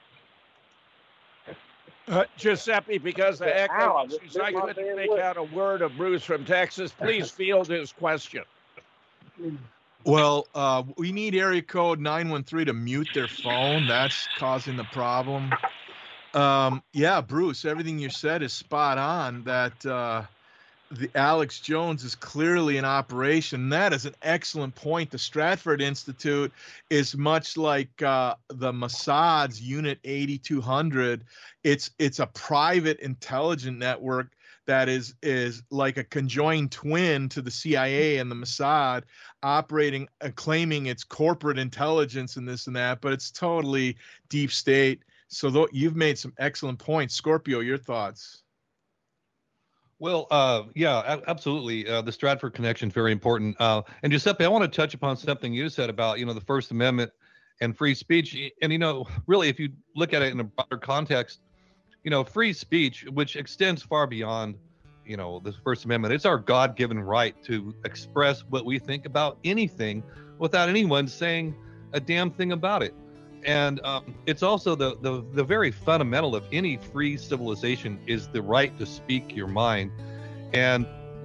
Giuseppe, because the echo issues, I couldn't make out a word of Bruce from Texas. Please field his question. Well, we need area code 913 to mute their phone. That's causing the problem. Yeah, Bruce, everything you said is spot on, that the Alex Jones is clearly in operation. That is an excellent point. The Stratford Institute is much like the Mossad's Unit 8200. It's a private intelligence network that is like a conjoined twin to the CIA and the Mossad, operating, claiming it's corporate intelligence and this and that, but it's totally deep state. So you've made some excellent points. Scorpio, your thoughts? Well, yeah, absolutely. The Stratford connection is very important. And Giuseppe, I want to touch upon something you said about, the First Amendment and free speech. And, really, if you look at it in a broader context, free speech, which extends far beyond, the First Amendment, it's our God-given right to express what we think about anything without anyone saying a damn thing about it. And it's also the very fundamental of any free civilization is the right to speak your mind. And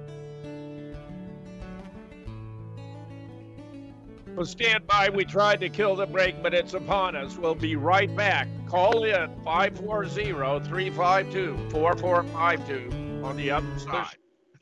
Well, stand by. We tried to kill the break, but it's upon us. We'll be right back. Call in 540-352-4452 on the other side.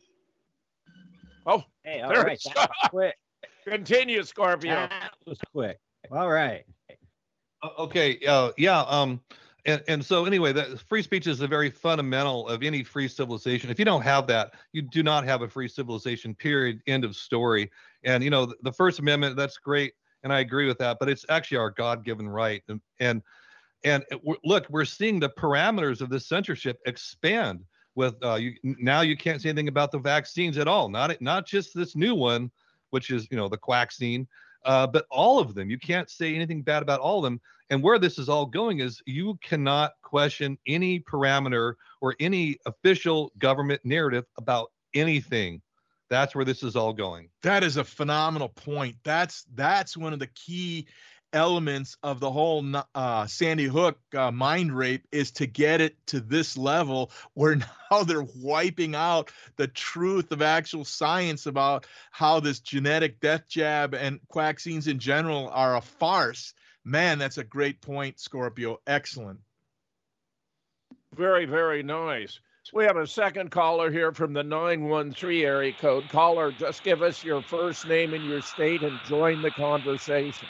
Oh, hey, all right. That was quick. Continue, Scorpio. That was quick. All right. Okay. Yeah. And so anyway, that free speech is the very fundamental of any free civilization. If you don't have that, you do not have a free civilization, period, end of story. And, the First Amendment, that's great. And I agree with that, but it's actually our God-given right. And look, we're seeing the parameters of this censorship expand with now you can't say anything about the vaccines at all. Not just this new one, which is, the quaxine, but all of them. You can't say anything bad about all of them. And where this is all going is you cannot question any parameter or any official government narrative about anything. That's where this is all going. That is a phenomenal point. That's one of the key elements of the whole Sandy Hook mind rape, is to get it to this level where now they're wiping out the truth of actual science about how this genetic death jab and vaccines in general are a farce. Man, that's a great point, Scorpio. Excellent. Very, very nice. We have a second caller here from the 913 area code. Caller, just give us your first name and your state and join the conversation.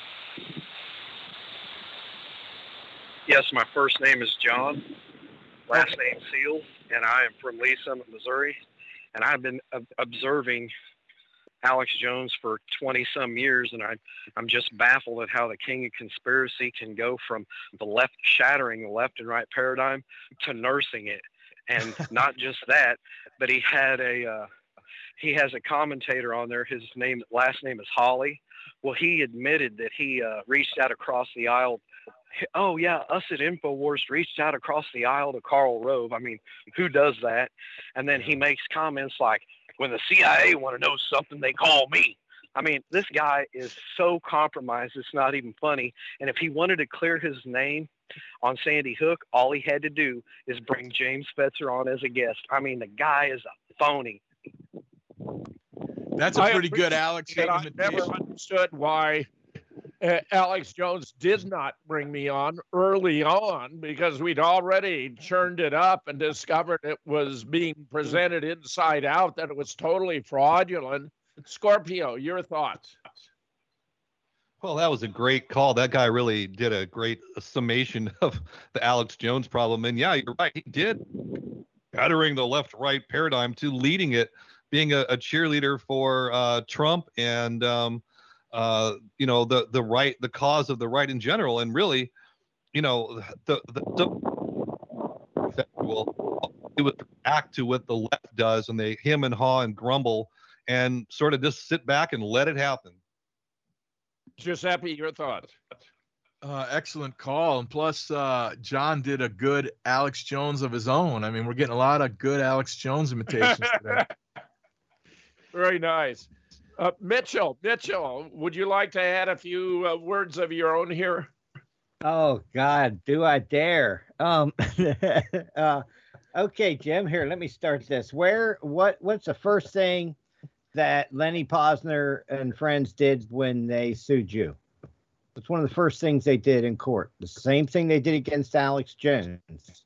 Yes, my first name is John, last name Seal, and I am from Lee Summit, Missouri. And I've been observing Alex Jones for 20-some years, and I'm just baffled at how the king of conspiracy can go from the left, shattering the left and right paradigm, to nursing it. And not just that, but he has a commentator on there. His last name is Hawley. Well, he admitted that he reached out across the aisle. Oh, yeah, us at InfoWars reached out across the aisle to Karl Rove. I mean, who does that? And then he makes comments like, when the CIA want to know something, they call me. I mean, this guy is so compromised, it's not even funny. And if he wanted to clear his name on Sandy Hook, all he had to do is bring James Fetzer on as a guest. I mean, the guy is a phony. That's a pretty good Alex. I never understood why Alex Jones did not bring me on early on, because we'd already churned it up and discovered it was being presented inside out, that it was totally fraudulent. Scorpio, your thoughts? Well, that was a great call. That guy really did a great summation of the Alex Jones problem. And yeah, you're right. He did bettering the left-right paradigm to leading it, being a cheerleader for Trump and, you know, the right, the cause of the right in general. And really, you know, it would act to what the left does, and they hem and haw and grumble and sort of just sit back and let it happen. Giuseppe, your thoughts? Excellent call. And plus, John did a good Alex Jones of his own. I mean, we're getting a lot of good Alex Jones imitations today. Very nice. Mitchell, would you like to add a few words of your own here? Oh, God, do I dare? Okay, Jim, here, let me start this. What's the first thing that Lenny Posner and friends did when they sued you? It's one of the first things they did in court. The same thing they did against Alex Jones.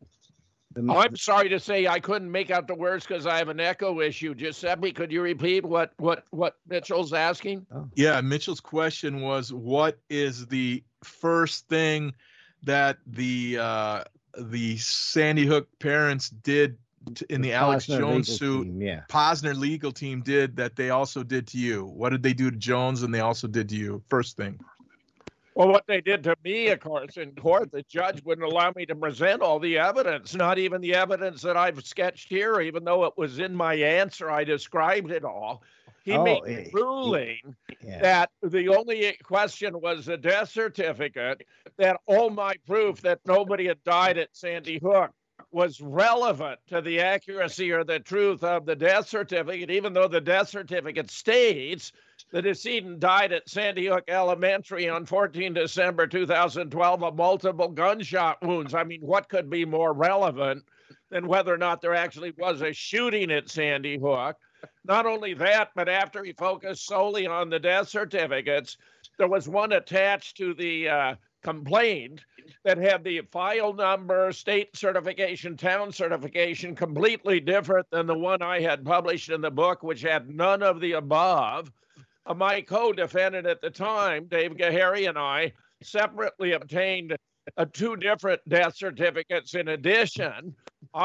I'm sorry to say I couldn't make out the words because I have an echo issue. Giuseppe, could you repeat what Mitchell's asking? Oh. Yeah, Mitchell's question was, what is the first thing that the Sandy Hook parents did in the Alex Jones suit? Posner legal team did that they also did to you. What did they do to Jones and they also did to you? First thing. Well, what they did to me, of course, in court, the judge wouldn't allow me to present all the evidence, not even the evidence that I've sketched here, even though it was in my answer. I described it all. He made a ruling that the only question was the death certificate, that all my proof that nobody had died at Sandy Hook was relevant to the accuracy or the truth of the death certificate, even though the death certificate states the decedent died at Sandy Hook Elementary on 14 December 2012 of multiple gunshot wounds. I mean, what could be more relevant than whether or not there actually was a shooting at Sandy Hook? Not only that, but after he focused solely on the death certificates, there was one attached to the complaint that had the file number, state certification, town certification, completely different than the one I had published in the book, which had none of the above. My co-defendant at the time, Dave Gahary, and I separately obtained 2 different death certificates in addition.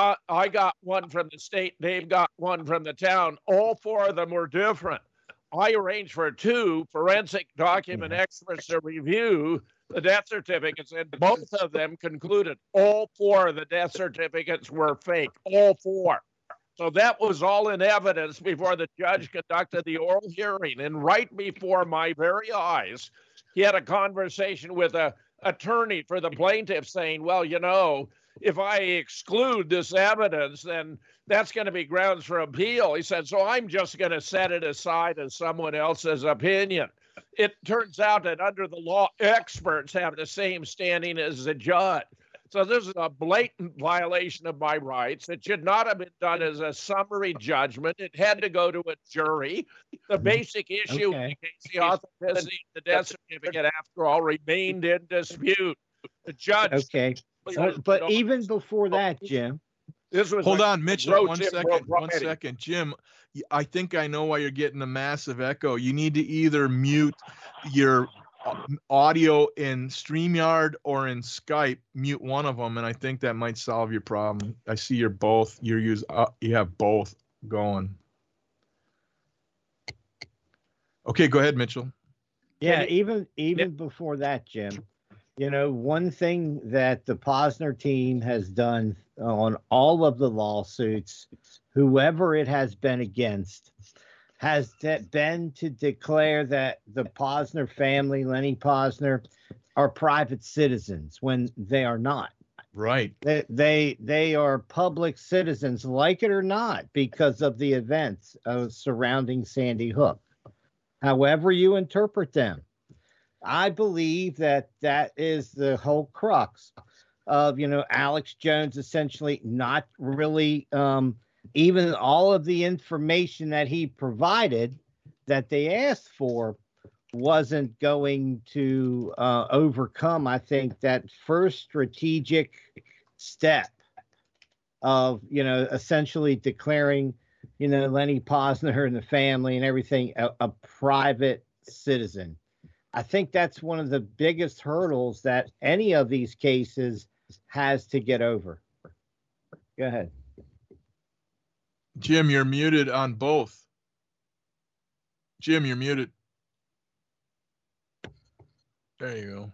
I got one from the state, Dave got one from the town. All 4 of them were different. I arranged for 2 forensic document experts to review the death certificates, and both of them concluded all 4 of the death certificates were fake, all 4. So that was all in evidence before the judge conducted the oral hearing. And right before my very eyes, he had a conversation with an attorney for the plaintiff saying, well, you know, if I exclude this evidence, then that's going to be grounds for appeal. He said, so I'm just going to set it aside as someone else's opinion. It turns out that under the law, experts have the same standing as the judge. So this is a blatant violation of my rights. It should not have been done as a summary judgment. It had to go to a jury. The basic issue in the authenticity of the death certificate, after all, remained in dispute. The judge. Okay. But even before that, Jim. This was Hold on, Mitchell. One second. Jim, I think I know why you're getting a massive echo. You need to either mute your audio in StreamYard or in Skype, mute one of them, and I think that might solve your problem. I see you have both going. Okay, go ahead, Mitchell. Yeah, even before that, Jim, you know, one thing that the Posner team has done on all of the lawsuits, whoever it has been against, has been to declare that the Posner family, Lenny Posner, are private citizens when they are not. Right. They are public citizens, like it or not, because of the events surrounding Sandy Hook. however you interpret them. I believe that that is the whole crux of, Alex Jones essentially not really, even all of the information that he provided that they asked for wasn't going to overcome, I think, that first strategic step of, essentially declaring, Lenny Posner and the family and everything a private citizen. I think that's one of the biggest hurdles that any of these cases has to get over. Go ahead. Jim, you're muted on both. Jim, you're muted. There you go.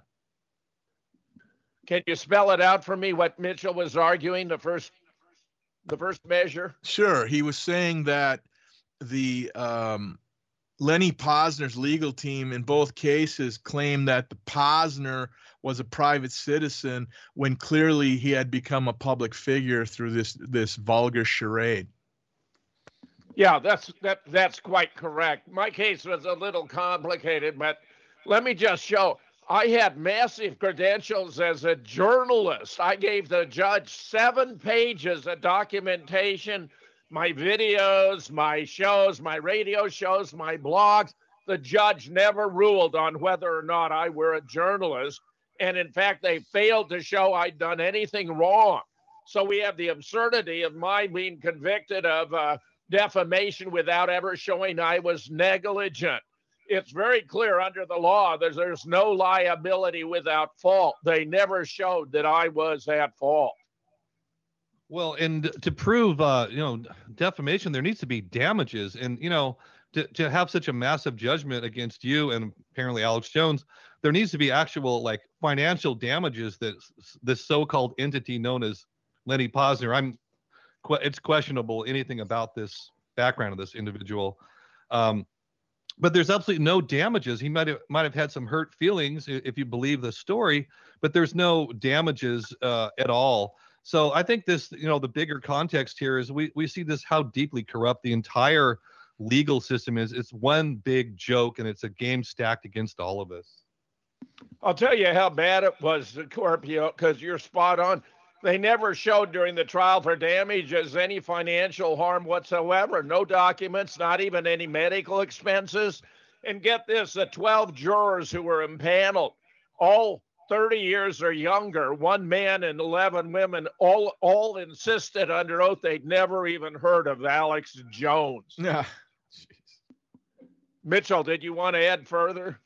Can you spell it out for me what Mitchell was arguing, the first measure? Sure. He was saying that the Lenny Posner's legal team in both cases claimed that the Posner was a private citizen when clearly he had become a public figure through this vulgar charade. Yeah, that's quite correct. My case was a little complicated, but let me just show. I had massive credentials as a journalist. I gave the judge 7 pages of documentation, my videos, my shows, my radio shows, my blogs. The judge never ruled on whether or not I were a journalist. And in fact, they failed to show I'd done anything wrong. So we have the absurdity of my being convicted of defamation without ever showing I was negligent. It's very clear under the law that there's no liability without fault. They never showed that I was at fault. Well, and to prove, defamation, there needs to be damages. And, to have such a massive judgment against you and apparently Alex Jones, there needs to be actual, financial damages that this so-called entity known as Lenny Posner. It's questionable anything about this background of this individual. But there's absolutely no damages. He might have had some hurt feelings if you believe the story, but there's no damages at all. So I think this, the bigger context here is we see this, how deeply corrupt the entire legal system is. It's one big joke, and it's a game stacked against all of us. I'll tell you how bad it was, Scorpio, because you're spot on. They never showed during the trial for damages any financial harm whatsoever. No documents, not even any medical expenses. And get this, the 12 jurors who were impaneled, all 30 years or younger, 1 man and 11 women, all insisted under oath they'd never even heard of Alex Jones. Yeah. Mitchell, did you want to add further?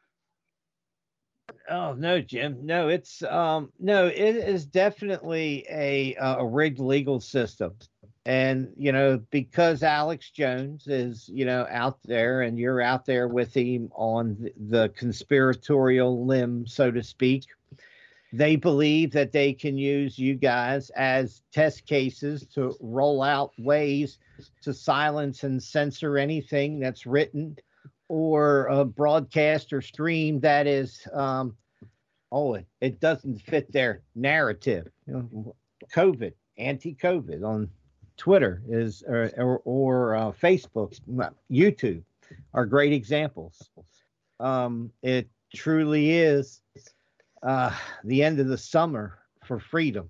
Oh no, Jim. No, it's no, it is definitely a rigged legal system. And because Alex Jones is out there, and you're out there with him on the conspiratorial limb, so to speak, they believe that they can use you guys as test cases to roll out ways to silence and censor anything that's written or broadcast or stream that is it doesn't fit their narrative. COVID, anti-COVID on Twitter is or Facebook, YouTube are great examples. It truly is the end of the summer for freedom.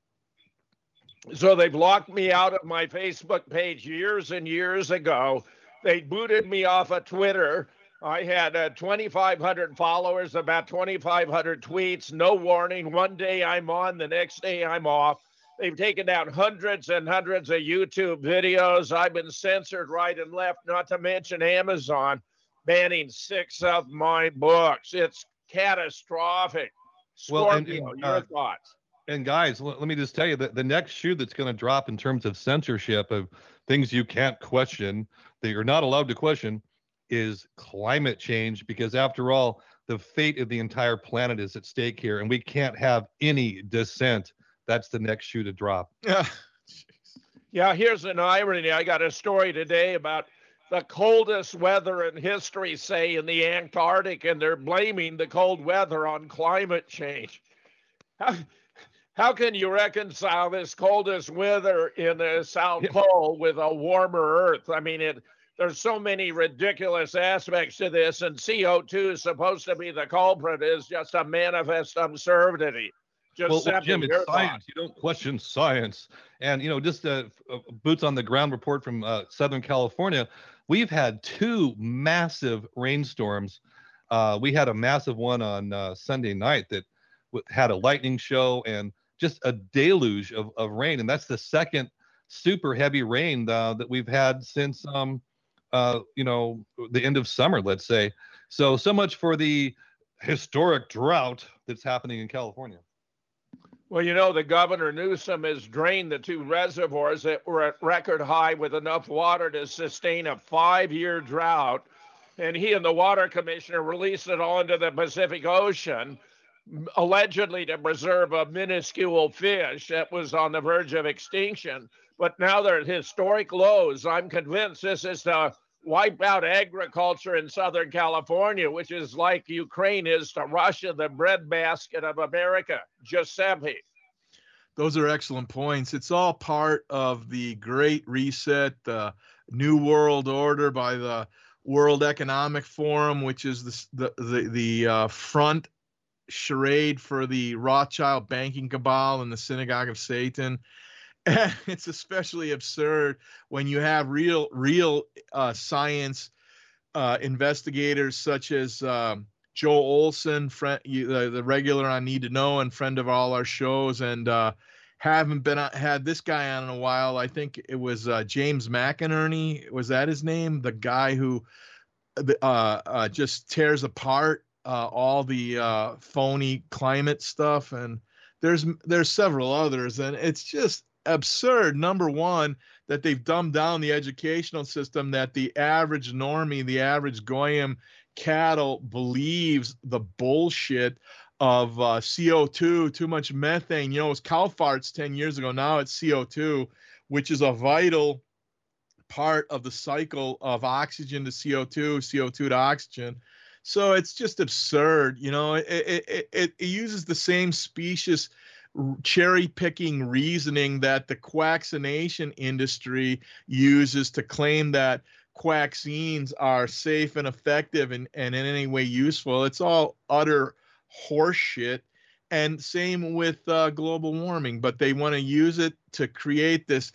So they blocked me out of my Facebook page years and years ago. They booted me off of Twitter. I had 2,500 followers, about 2,500 tweets, no warning. One day I'm on, the next day I'm off. They've taken down hundreds and hundreds of YouTube videos. I've been censored right and left, not to mention Amazon banning 6 of my books. It's catastrophic. Scorpio, your thoughts? And guys, let me just tell you that the next shoe that's going to drop in terms of censorship of things you can't question, that you're not allowed to question, is climate change, because after all, the fate of the entire planet is at stake here, and we can't have any dissent. That's the next shoe to drop. Yeah, here's an irony. I got a story today about the coldest weather in history, say, in the Antarctic, and they're blaming the cold weather on climate change. How can you reconcile this coldest weather in the South Pole with a warmer Earth? I mean, There's so many ridiculous aspects to this, and CO2 is supposed to be the culprit is just a manifest absurdity. Well, Jim, it's science. You don't question science. And, just a boots on the ground report from Southern California, we've had 2 massive rainstorms. We had a massive one on Sunday night that had a lightning show and just a deluge of rain. And that's the second super heavy rain that we've had since, the end of summer, let's say. So much for the historic drought that's happening in California. Well, the Governor Newsom has drained the 2 reservoirs that were at record high with enough water to sustain a 5-year drought. And he and the water commissioner released it all into the Pacific Ocean, allegedly to preserve a minuscule fish that was on the verge of extinction. But now they're at historic lows. I'm convinced this is to wipe out agriculture in Southern California, which is like Ukraine is to Russia, the breadbasket of America. Giuseppe. Those are excellent points. It's all part of the Great Reset, the New World Order by the World Economic Forum, which is the front charade for the Rothschild banking cabal and the Synagogue of Satan. And it's especially absurd when you have real science investigators such as Joel Olson, the regular on Need to Know and friend of all our shows, and haven't had this guy on in a while. I think it was James McInerney. Was that his name? The guy who just tears apart all the phony climate stuff. And there's several others, and it's just absurd. Number one, that they've dumbed down the educational system, that the average normie, the average goyim cattle believes the bullshit of CO2, too much methane. It was cow farts 10 years ago. Now it's CO2, which is a vital part of the cycle of oxygen to CO2, CO2 to oxygen. So it's just absurd. It uses the same specious cherry-picking reasoning that the quaccination industry uses to claim that quaxines are safe and effective and in any way useful. It's all utter horseshit. And same with global warming, but they want to use it to create this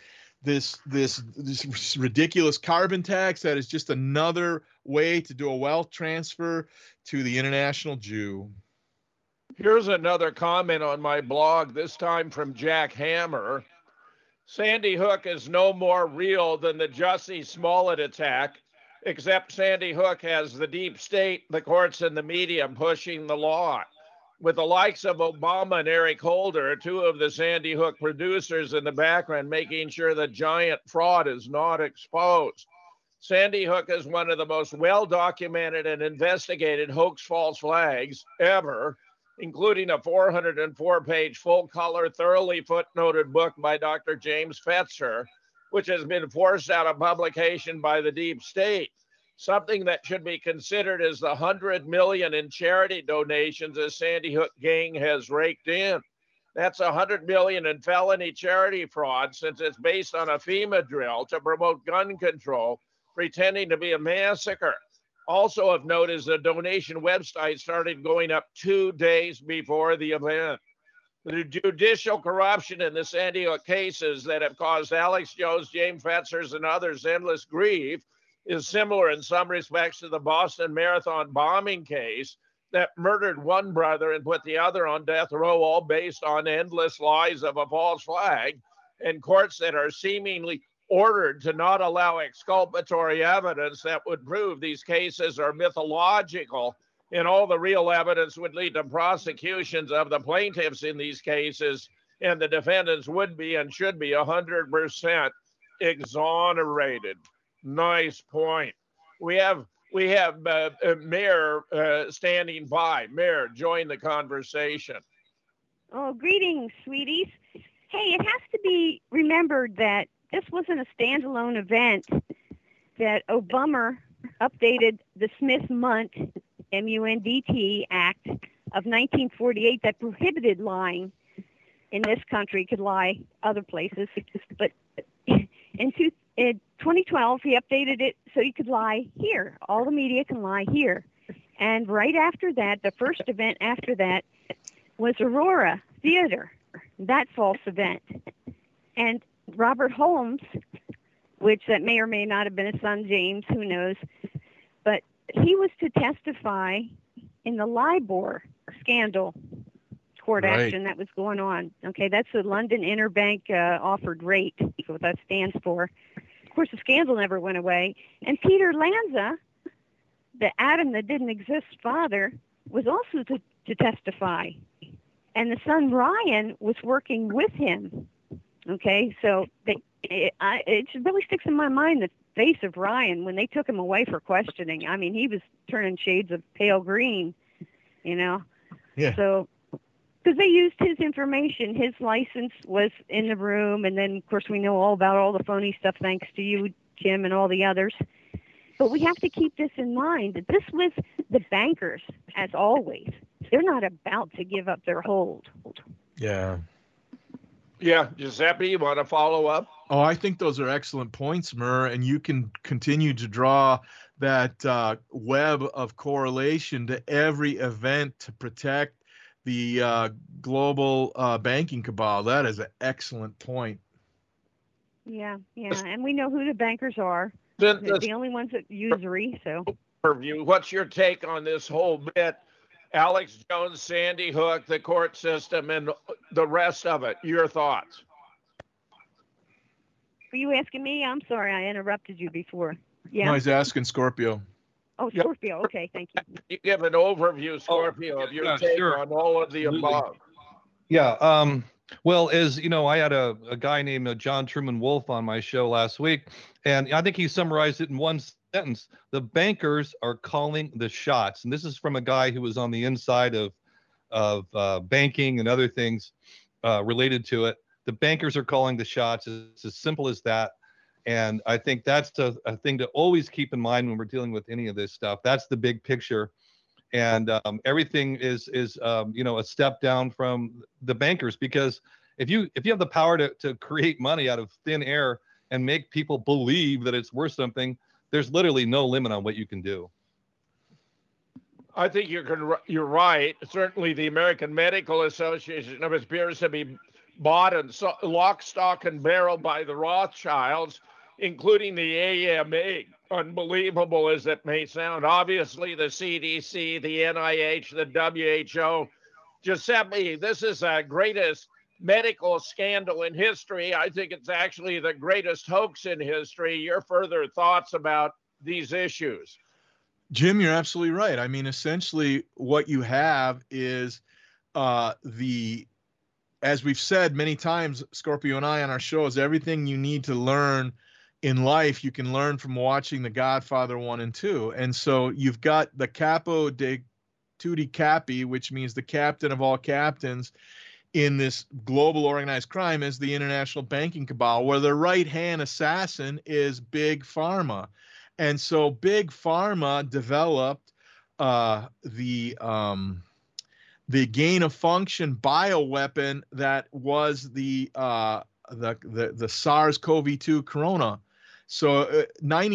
ridiculous carbon tax that is just another way to do a wealth transfer to the international Jew. Here's another comment on my blog, this time from Jack Hammer. Sandy Hook is no more real than the Jussie Smollett attack, except Sandy Hook has the deep state, the courts, and the media pushing the law. With the likes of Obama and Eric Holder, 2 of the Sandy Hook producers in the background, making sure the giant fraud is not exposed. Sandy Hook is one of the most well-documented and investigated hoax false flags ever, including a 404-page full-color, thoroughly footnoted book by Dr. James Fetzer, which has been forced out of publication by the deep state. Something that should be considered as the $100 million in charity donations the Sandy Hook gang has raked in. That's $100 million in felony charity fraud, since it's based on a FEMA drill to promote gun control, pretending to be a massacre. Also of note is the donation website started going up 2 days before the event. The judicial corruption in the Sandy Hook cases that have caused Alex Jones, James Fetzer's, and others endless grief is similar in some respects to the Boston Marathon bombing case that murdered one brother and put the other on death row, all based on endless lies of a false flag, and courts that are seemingly ordered to not allow exculpatory evidence that would prove these cases are mythological, and all the real evidence would lead to prosecutions of the plaintiffs in these cases, and the defendants would be and should be 100% exonerated. Nice point. We have Mayor standing by. Mayor, join the conversation. Oh, greetings, sweeties. Hey, it has to be remembered that this wasn't a standalone event, that Obama updated the Smith-Mundt, M-U-N-D-T Act of 1948 that prohibited lying in this country, could lie other places. But in in 2012, he updated it so you could lie here. All the media can lie here. And right after that, the first event after that was Aurora Theater, that false event. And Robert Holmes, which that may or may not have been his son James, who knows, but he was to testify in the LIBOR scandal court action that was going on. Okay, that's the London Interbank Offered Rate, is what that stands for. Of course, the scandal never went away. And Peter Lanza, the Adam that didn't exist father, was also to testify. And the son Ryan was working with him. Okay, so it really sticks in my mind the face of Ryan when they took him away for questioning. I mean, he was turning shades of pale green, you know. Yeah. So, because they used his information, his license was in the room, and then, of course, we know all about all the phony stuff thanks to you, Jim, and all the others. But we have to keep this in mind, that this was the bankers, as always. They're not about to give up their hold. Yeah. Yeah, Giuseppe, you want to follow up? Oh, I think those are excellent points, Murr, and you can continue to draw that web of correlation to every event to protect the global banking cabal. That is an excellent point. Yeah, and we know who the bankers are. They're the only ones that usury, so. What's your take on this whole bit? Alex Jones, Sandy Hook, the court system, and the rest of it. Your thoughts? Were you asking me? I'm sorry, I interrupted you before. Yeah. No, he's asking Scorpio. Oh, Scorpio. Okay, thank you. You give an overview, Scorpio, of your take on all of the above. Yeah. Well, as you know, I had a guy named John Truman Wolf on my show last week, and I think he summarized it in one sentence. The bankers are calling the shots, and this is from a guy who was on the inside of banking and other things related to it. The bankers are calling the shots. It's as simple as that. And I think that's a thing to always keep in mind when we're dealing with any of this stuff. That's the big picture. And everything is a step down from the bankers, because if you have the power to create money out of thin air and make people believe that it's worth something, there's literally no limit on what you can do. I think you're right. Certainly the American Medical Association appears to be bought and lock, stock, and barrel by the Rothschilds, including the AMA. Unbelievable as it may sound. Obviously, the CDC, the NIH, the WHO. Giuseppe, this is the greatest medical scandal in history. I think it's actually the greatest hoax in history. Your further thoughts about these issues? Jim, you're absolutely right. I mean, essentially what you have is as we've said many times, Scorpio and I on our shows, everything you need to learn in life, you can learn from watching The Godfather 1 and 2. And so you've got the capo de tutti capi, which means the captain of all captains in this global organized crime, is the international banking cabal, where the right-hand assassin is Big Pharma. And so Big Pharma developed the gain-of-function bioweapon that was the SARS-CoV-2 corona. So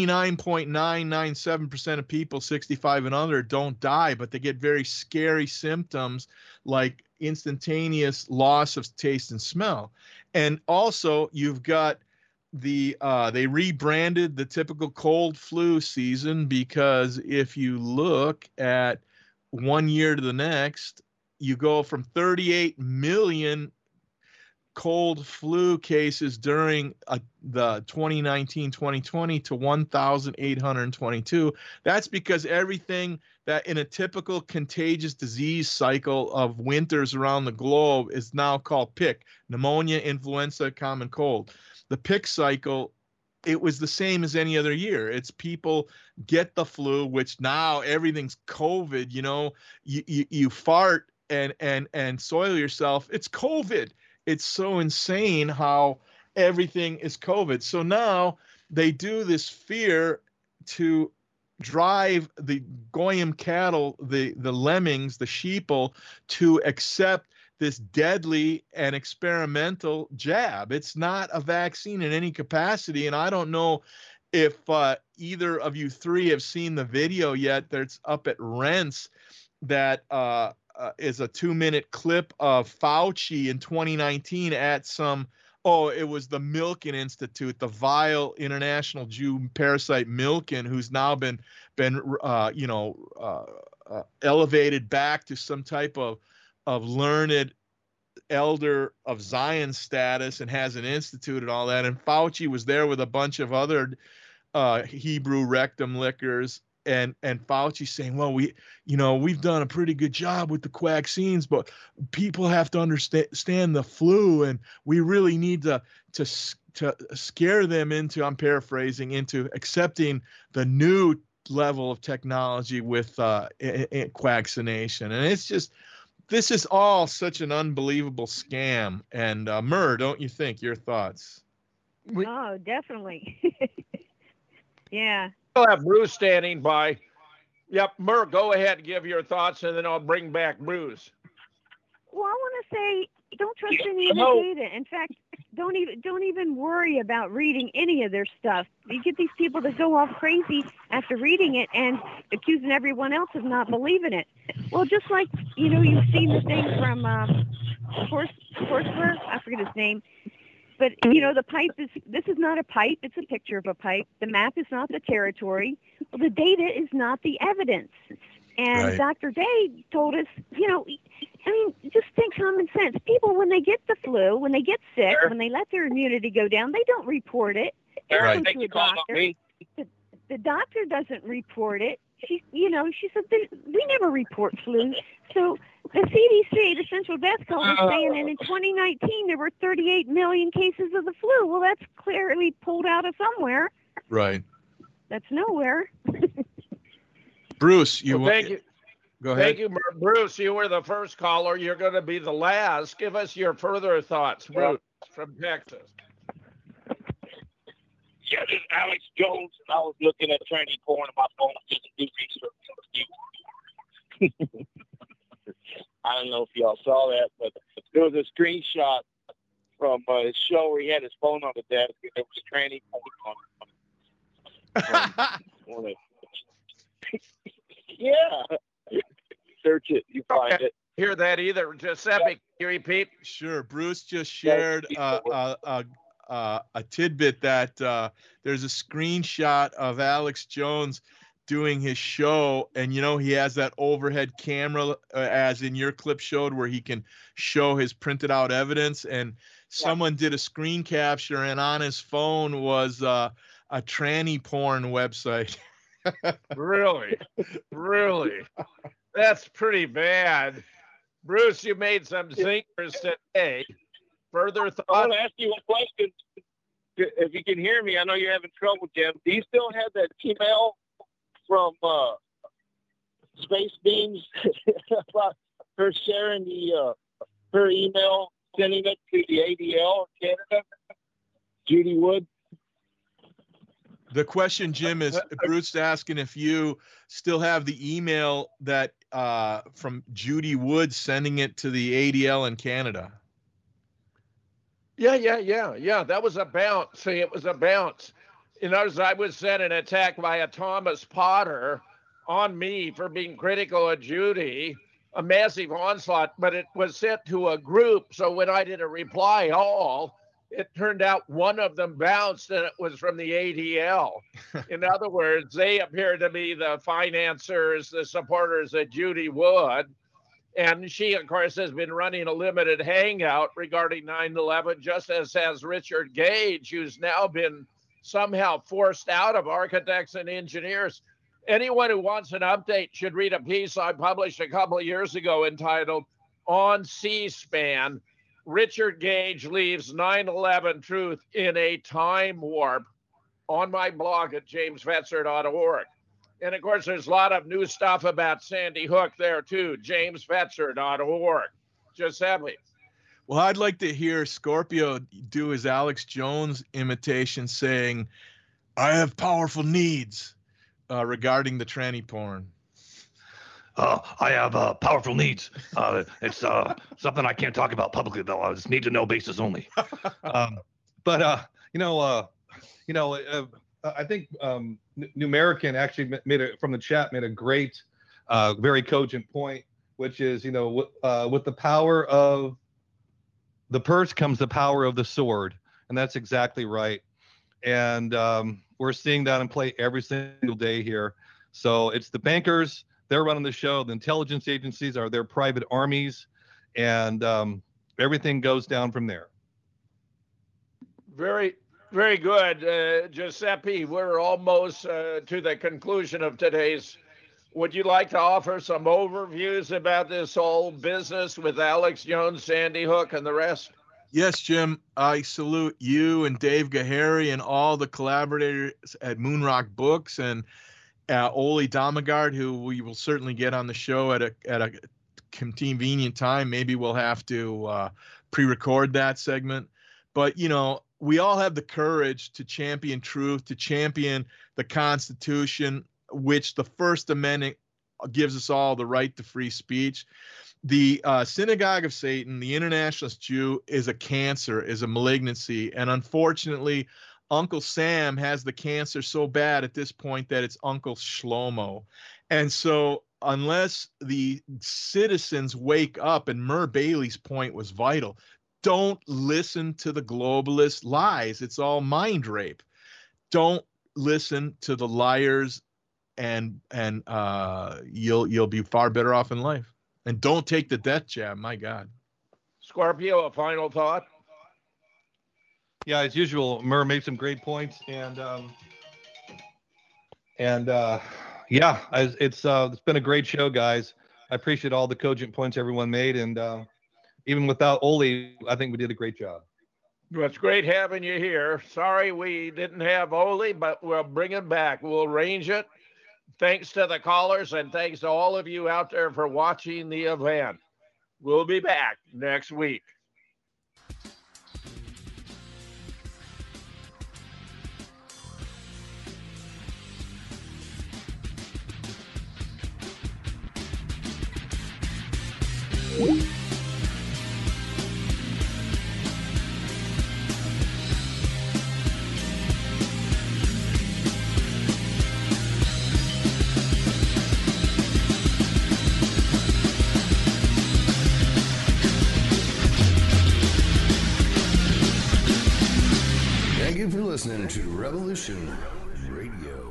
99.997% of people 65 and under don't die, but they get very scary symptoms like instantaneous loss of taste and smell. And also you've got they rebranded the typical cold flu season, because if you look at 1 year to the next, you go from 38 million cold flu cases during the 2019-2020 to 1,822. That's because everything that in a typical contagious disease cycle of winters around the globe is now called PIC, pneumonia, influenza, common cold. The PIC cycle, it was the same as any other year. It's people get the flu, which now everything's COVID. You know, you fart and soil yourself. It's COVID. It's so insane how everything is COVID. So now they do this fear to drive the Goyim cattle, the lemmings, the sheeple, to accept this deadly and experimental jab. It's not a vaccine in any capacity. And I don't know if either of you three have seen the video yet. That's up at Rents. That is a 2-minute clip of Fauci in 2019 at some. Oh, it was the Milken Institute, the vile international Jew parasite Milken, who's now been elevated back to some type of learned elder of Zion status and has an institute and all that. And Fauci was there with a bunch of other Hebrew rectum lickers. And Fauci saying, well, we've done a pretty good job with the vaccines, but people have to understand the flu, and we really need to scare them into, I'm paraphrasing, into accepting the new level of technology with vaccination. And it's just, this is all such an unbelievable scam. And Murr, don't you think? Your thoughts? Oh, definitely. Yeah. We'll have Bruce standing by. Yep, Murr, go ahead and give your thoughts, and then I'll bring back Bruce. Well, I want to say, don't trust any of the data. In fact, don't even worry about reading any of their stuff. You get these people that go off crazy after reading it and accusing everyone else of not believing it. Well, just like you've seen the thing from Horsler, I forget his name. But, the pipe this is not a pipe. It's a picture of a pipe. The map is not the territory. Well, the data is not the evidence. And Right. Dr. Day told us, just think common sense. People, when they get the flu, when they get sick, when they let their immunity go down, they don't report it. They Right. go to a doctor. The doctor doesn't report it. She said, we never report flu. So the CDC, the Central Death Code, is saying that in 2019 there were 38 million cases of the flu. Well, that's clearly pulled out of somewhere. Right. That's nowhere. Bruce, Thank you. Go ahead. Thank you, Bruce. You were the first caller. You're going to be the last. Give us your further thoughts, Bruce, from Texas. Yeah, this is Alex Jones, and I was looking at training porn on my phone just to do research. I don't know if y'all saw that, but there was a screenshot from his show where he had his phone on the desk, and there was training porn on it. Yeah. Search it. You find it. Hear that either. Giuseppe, can you repeat? Sure. Bruce just shared a tidbit that there's a screenshot of Alex Jones doing his show, and he has that overhead camera as in your clip showed, where he can show his printed out evidence, and someone did a screen capture, and on his phone was a tranny porn website. Really? That's pretty bad. Bruce, you made some zinkers today. Further thoughts? I want to ask you a question. If you can hear me, I know you're having trouble, Jim. Do you still have that email from Space Beams about her sharing her email, sending it to the ADL in Canada? Judy Wood? The question, Jim, is Bruce asking if you still have the email that from Judy Wood sending it to the ADL in Canada. Yeah. That was a bounce. See, it was a bounce. As I was sent an attack by a Thomas Potter on me for being critical of Judy, a massive onslaught, but it was sent to a group. So when I did a reply all, it turned out one of them bounced, and it was from the ADL. In other words, they appear to be the financiers, the supporters of Judy Wood. And she, of course, has been running a limited hangout regarding 9/11, just as has Richard Gage, who's now been somehow forced out of Architects and Engineers. Anyone who wants an update should read a piece I published a couple of years ago entitled On C-SPAN, Richard Gage Leaves 9/11 Truth in a Time Warp, on my blog at jamesfetzer.org. And of course, there's a lot of new stuff about Sandy Hook there too, jamesfetzer.org. Giuseppe. Well, I'd like to hear Scorpio do his Alex Jones imitation saying, I have powerful needs regarding the tranny porn. I have powerful needs. It's something I can't talk about publicly, though. I just need to know basis only. I think New American actually from the chat made a great, very cogent point, which is, with the power of the purse comes the power of the sword. And that's exactly right. And we're seeing that in play every single day here. So it's the bankers, they're running the show. The intelligence agencies are their private armies, and everything goes down from there. Very, very good. Giuseppe, we're almost to the conclusion of today's. Would you like to offer some overviews about this whole business with Alex Jones, Sandy Hook, and the rest? Yes, Jim. I salute you and Dave Gahary and all the collaborators at Moonrock Books, and Ole Damagard, who we will certainly get on the show at a convenient time. Maybe we'll have to pre-record that segment. But, we all have the courage to champion truth, to champion the Constitution, which the First Amendment gives us all the right to free speech. The Synagogue of Satan, the Internationalist Jew, is a cancer, is a malignancy. And unfortunately, Uncle Sam has the cancer so bad at this point that it's Uncle Shlomo. And so unless the citizens wake up, and Murr Bailey's point was vital, don't listen to the globalist lies. It's all mind rape. Don't listen to the liars, and you'll be far better off in life. And don't take the death jab. My God. Scorpio, a final thought? Yeah, as usual, Murr made some great points, it's been a great show, guys. I appreciate all the cogent points everyone made, and even without Ole, I think we did a great job. Well, it's great having you here. Sorry we didn't have Ole, but we'll bring him back. We'll arrange it. Thanks to the callers, and thanks to all of you out there for watching the event. We'll be back next week. Thank you for listening to Revolution Radio.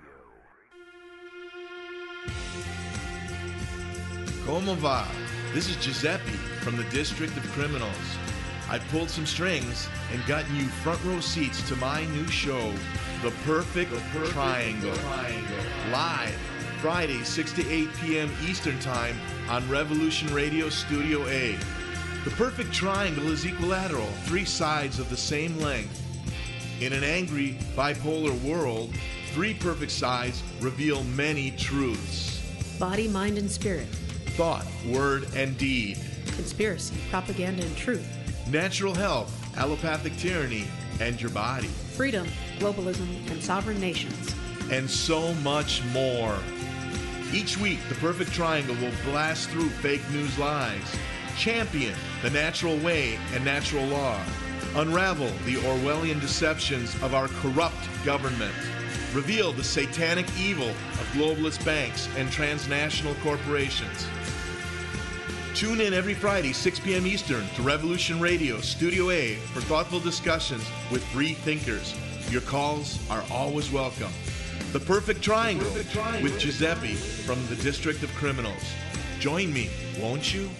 Como va? This is Giuseppe from the District of Criminals. I pulled some strings and gotten you front row seats to my new show, The Perfect Triangle. Live, Friday, 6 to 8 p.m. Eastern Time on Revolution Radio Studio A. The perfect triangle is equilateral, 3 sides of the same length. In an angry, bipolar world, 3 perfect sides reveal many truths. Body, mind, and spirit. Thought, word, and deed. Conspiracy, propaganda, and truth. Natural health, allopathic tyranny, and your body. Freedom, globalism, and sovereign nations. And so much more. Each week, the Perfect Triangle will blast through fake news lies, champion the natural way and natural law, unravel the Orwellian deceptions of our corrupt government, reveal the satanic evil of globalist banks and transnational corporations. Tune in every Friday, 6 p.m. Eastern to Revolution Radio Studio A for thoughtful discussions with free thinkers. Your calls are always welcome. The Perfect Triangle with Giuseppe from the District of Criminals. Join me, won't you?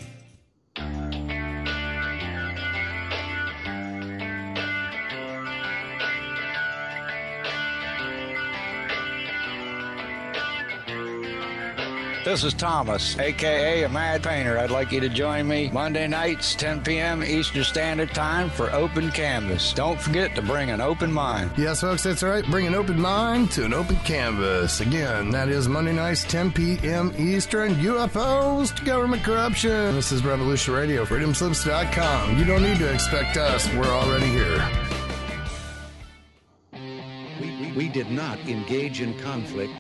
This is Thomas, a.k.a. a Mad Painter. I'd like you to join me Monday nights, 10 p.m. Eastern Standard Time for Open Canvas. Don't forget to bring an open mind. Yes, folks, that's right. Bring an open mind to an open canvas. Again, that is Monday nights, 10 p.m. Eastern. UFOs to government corruption. This is Revolution Radio, freedomslips.com. You don't need to expect us. We're already here. We did not engage in conflict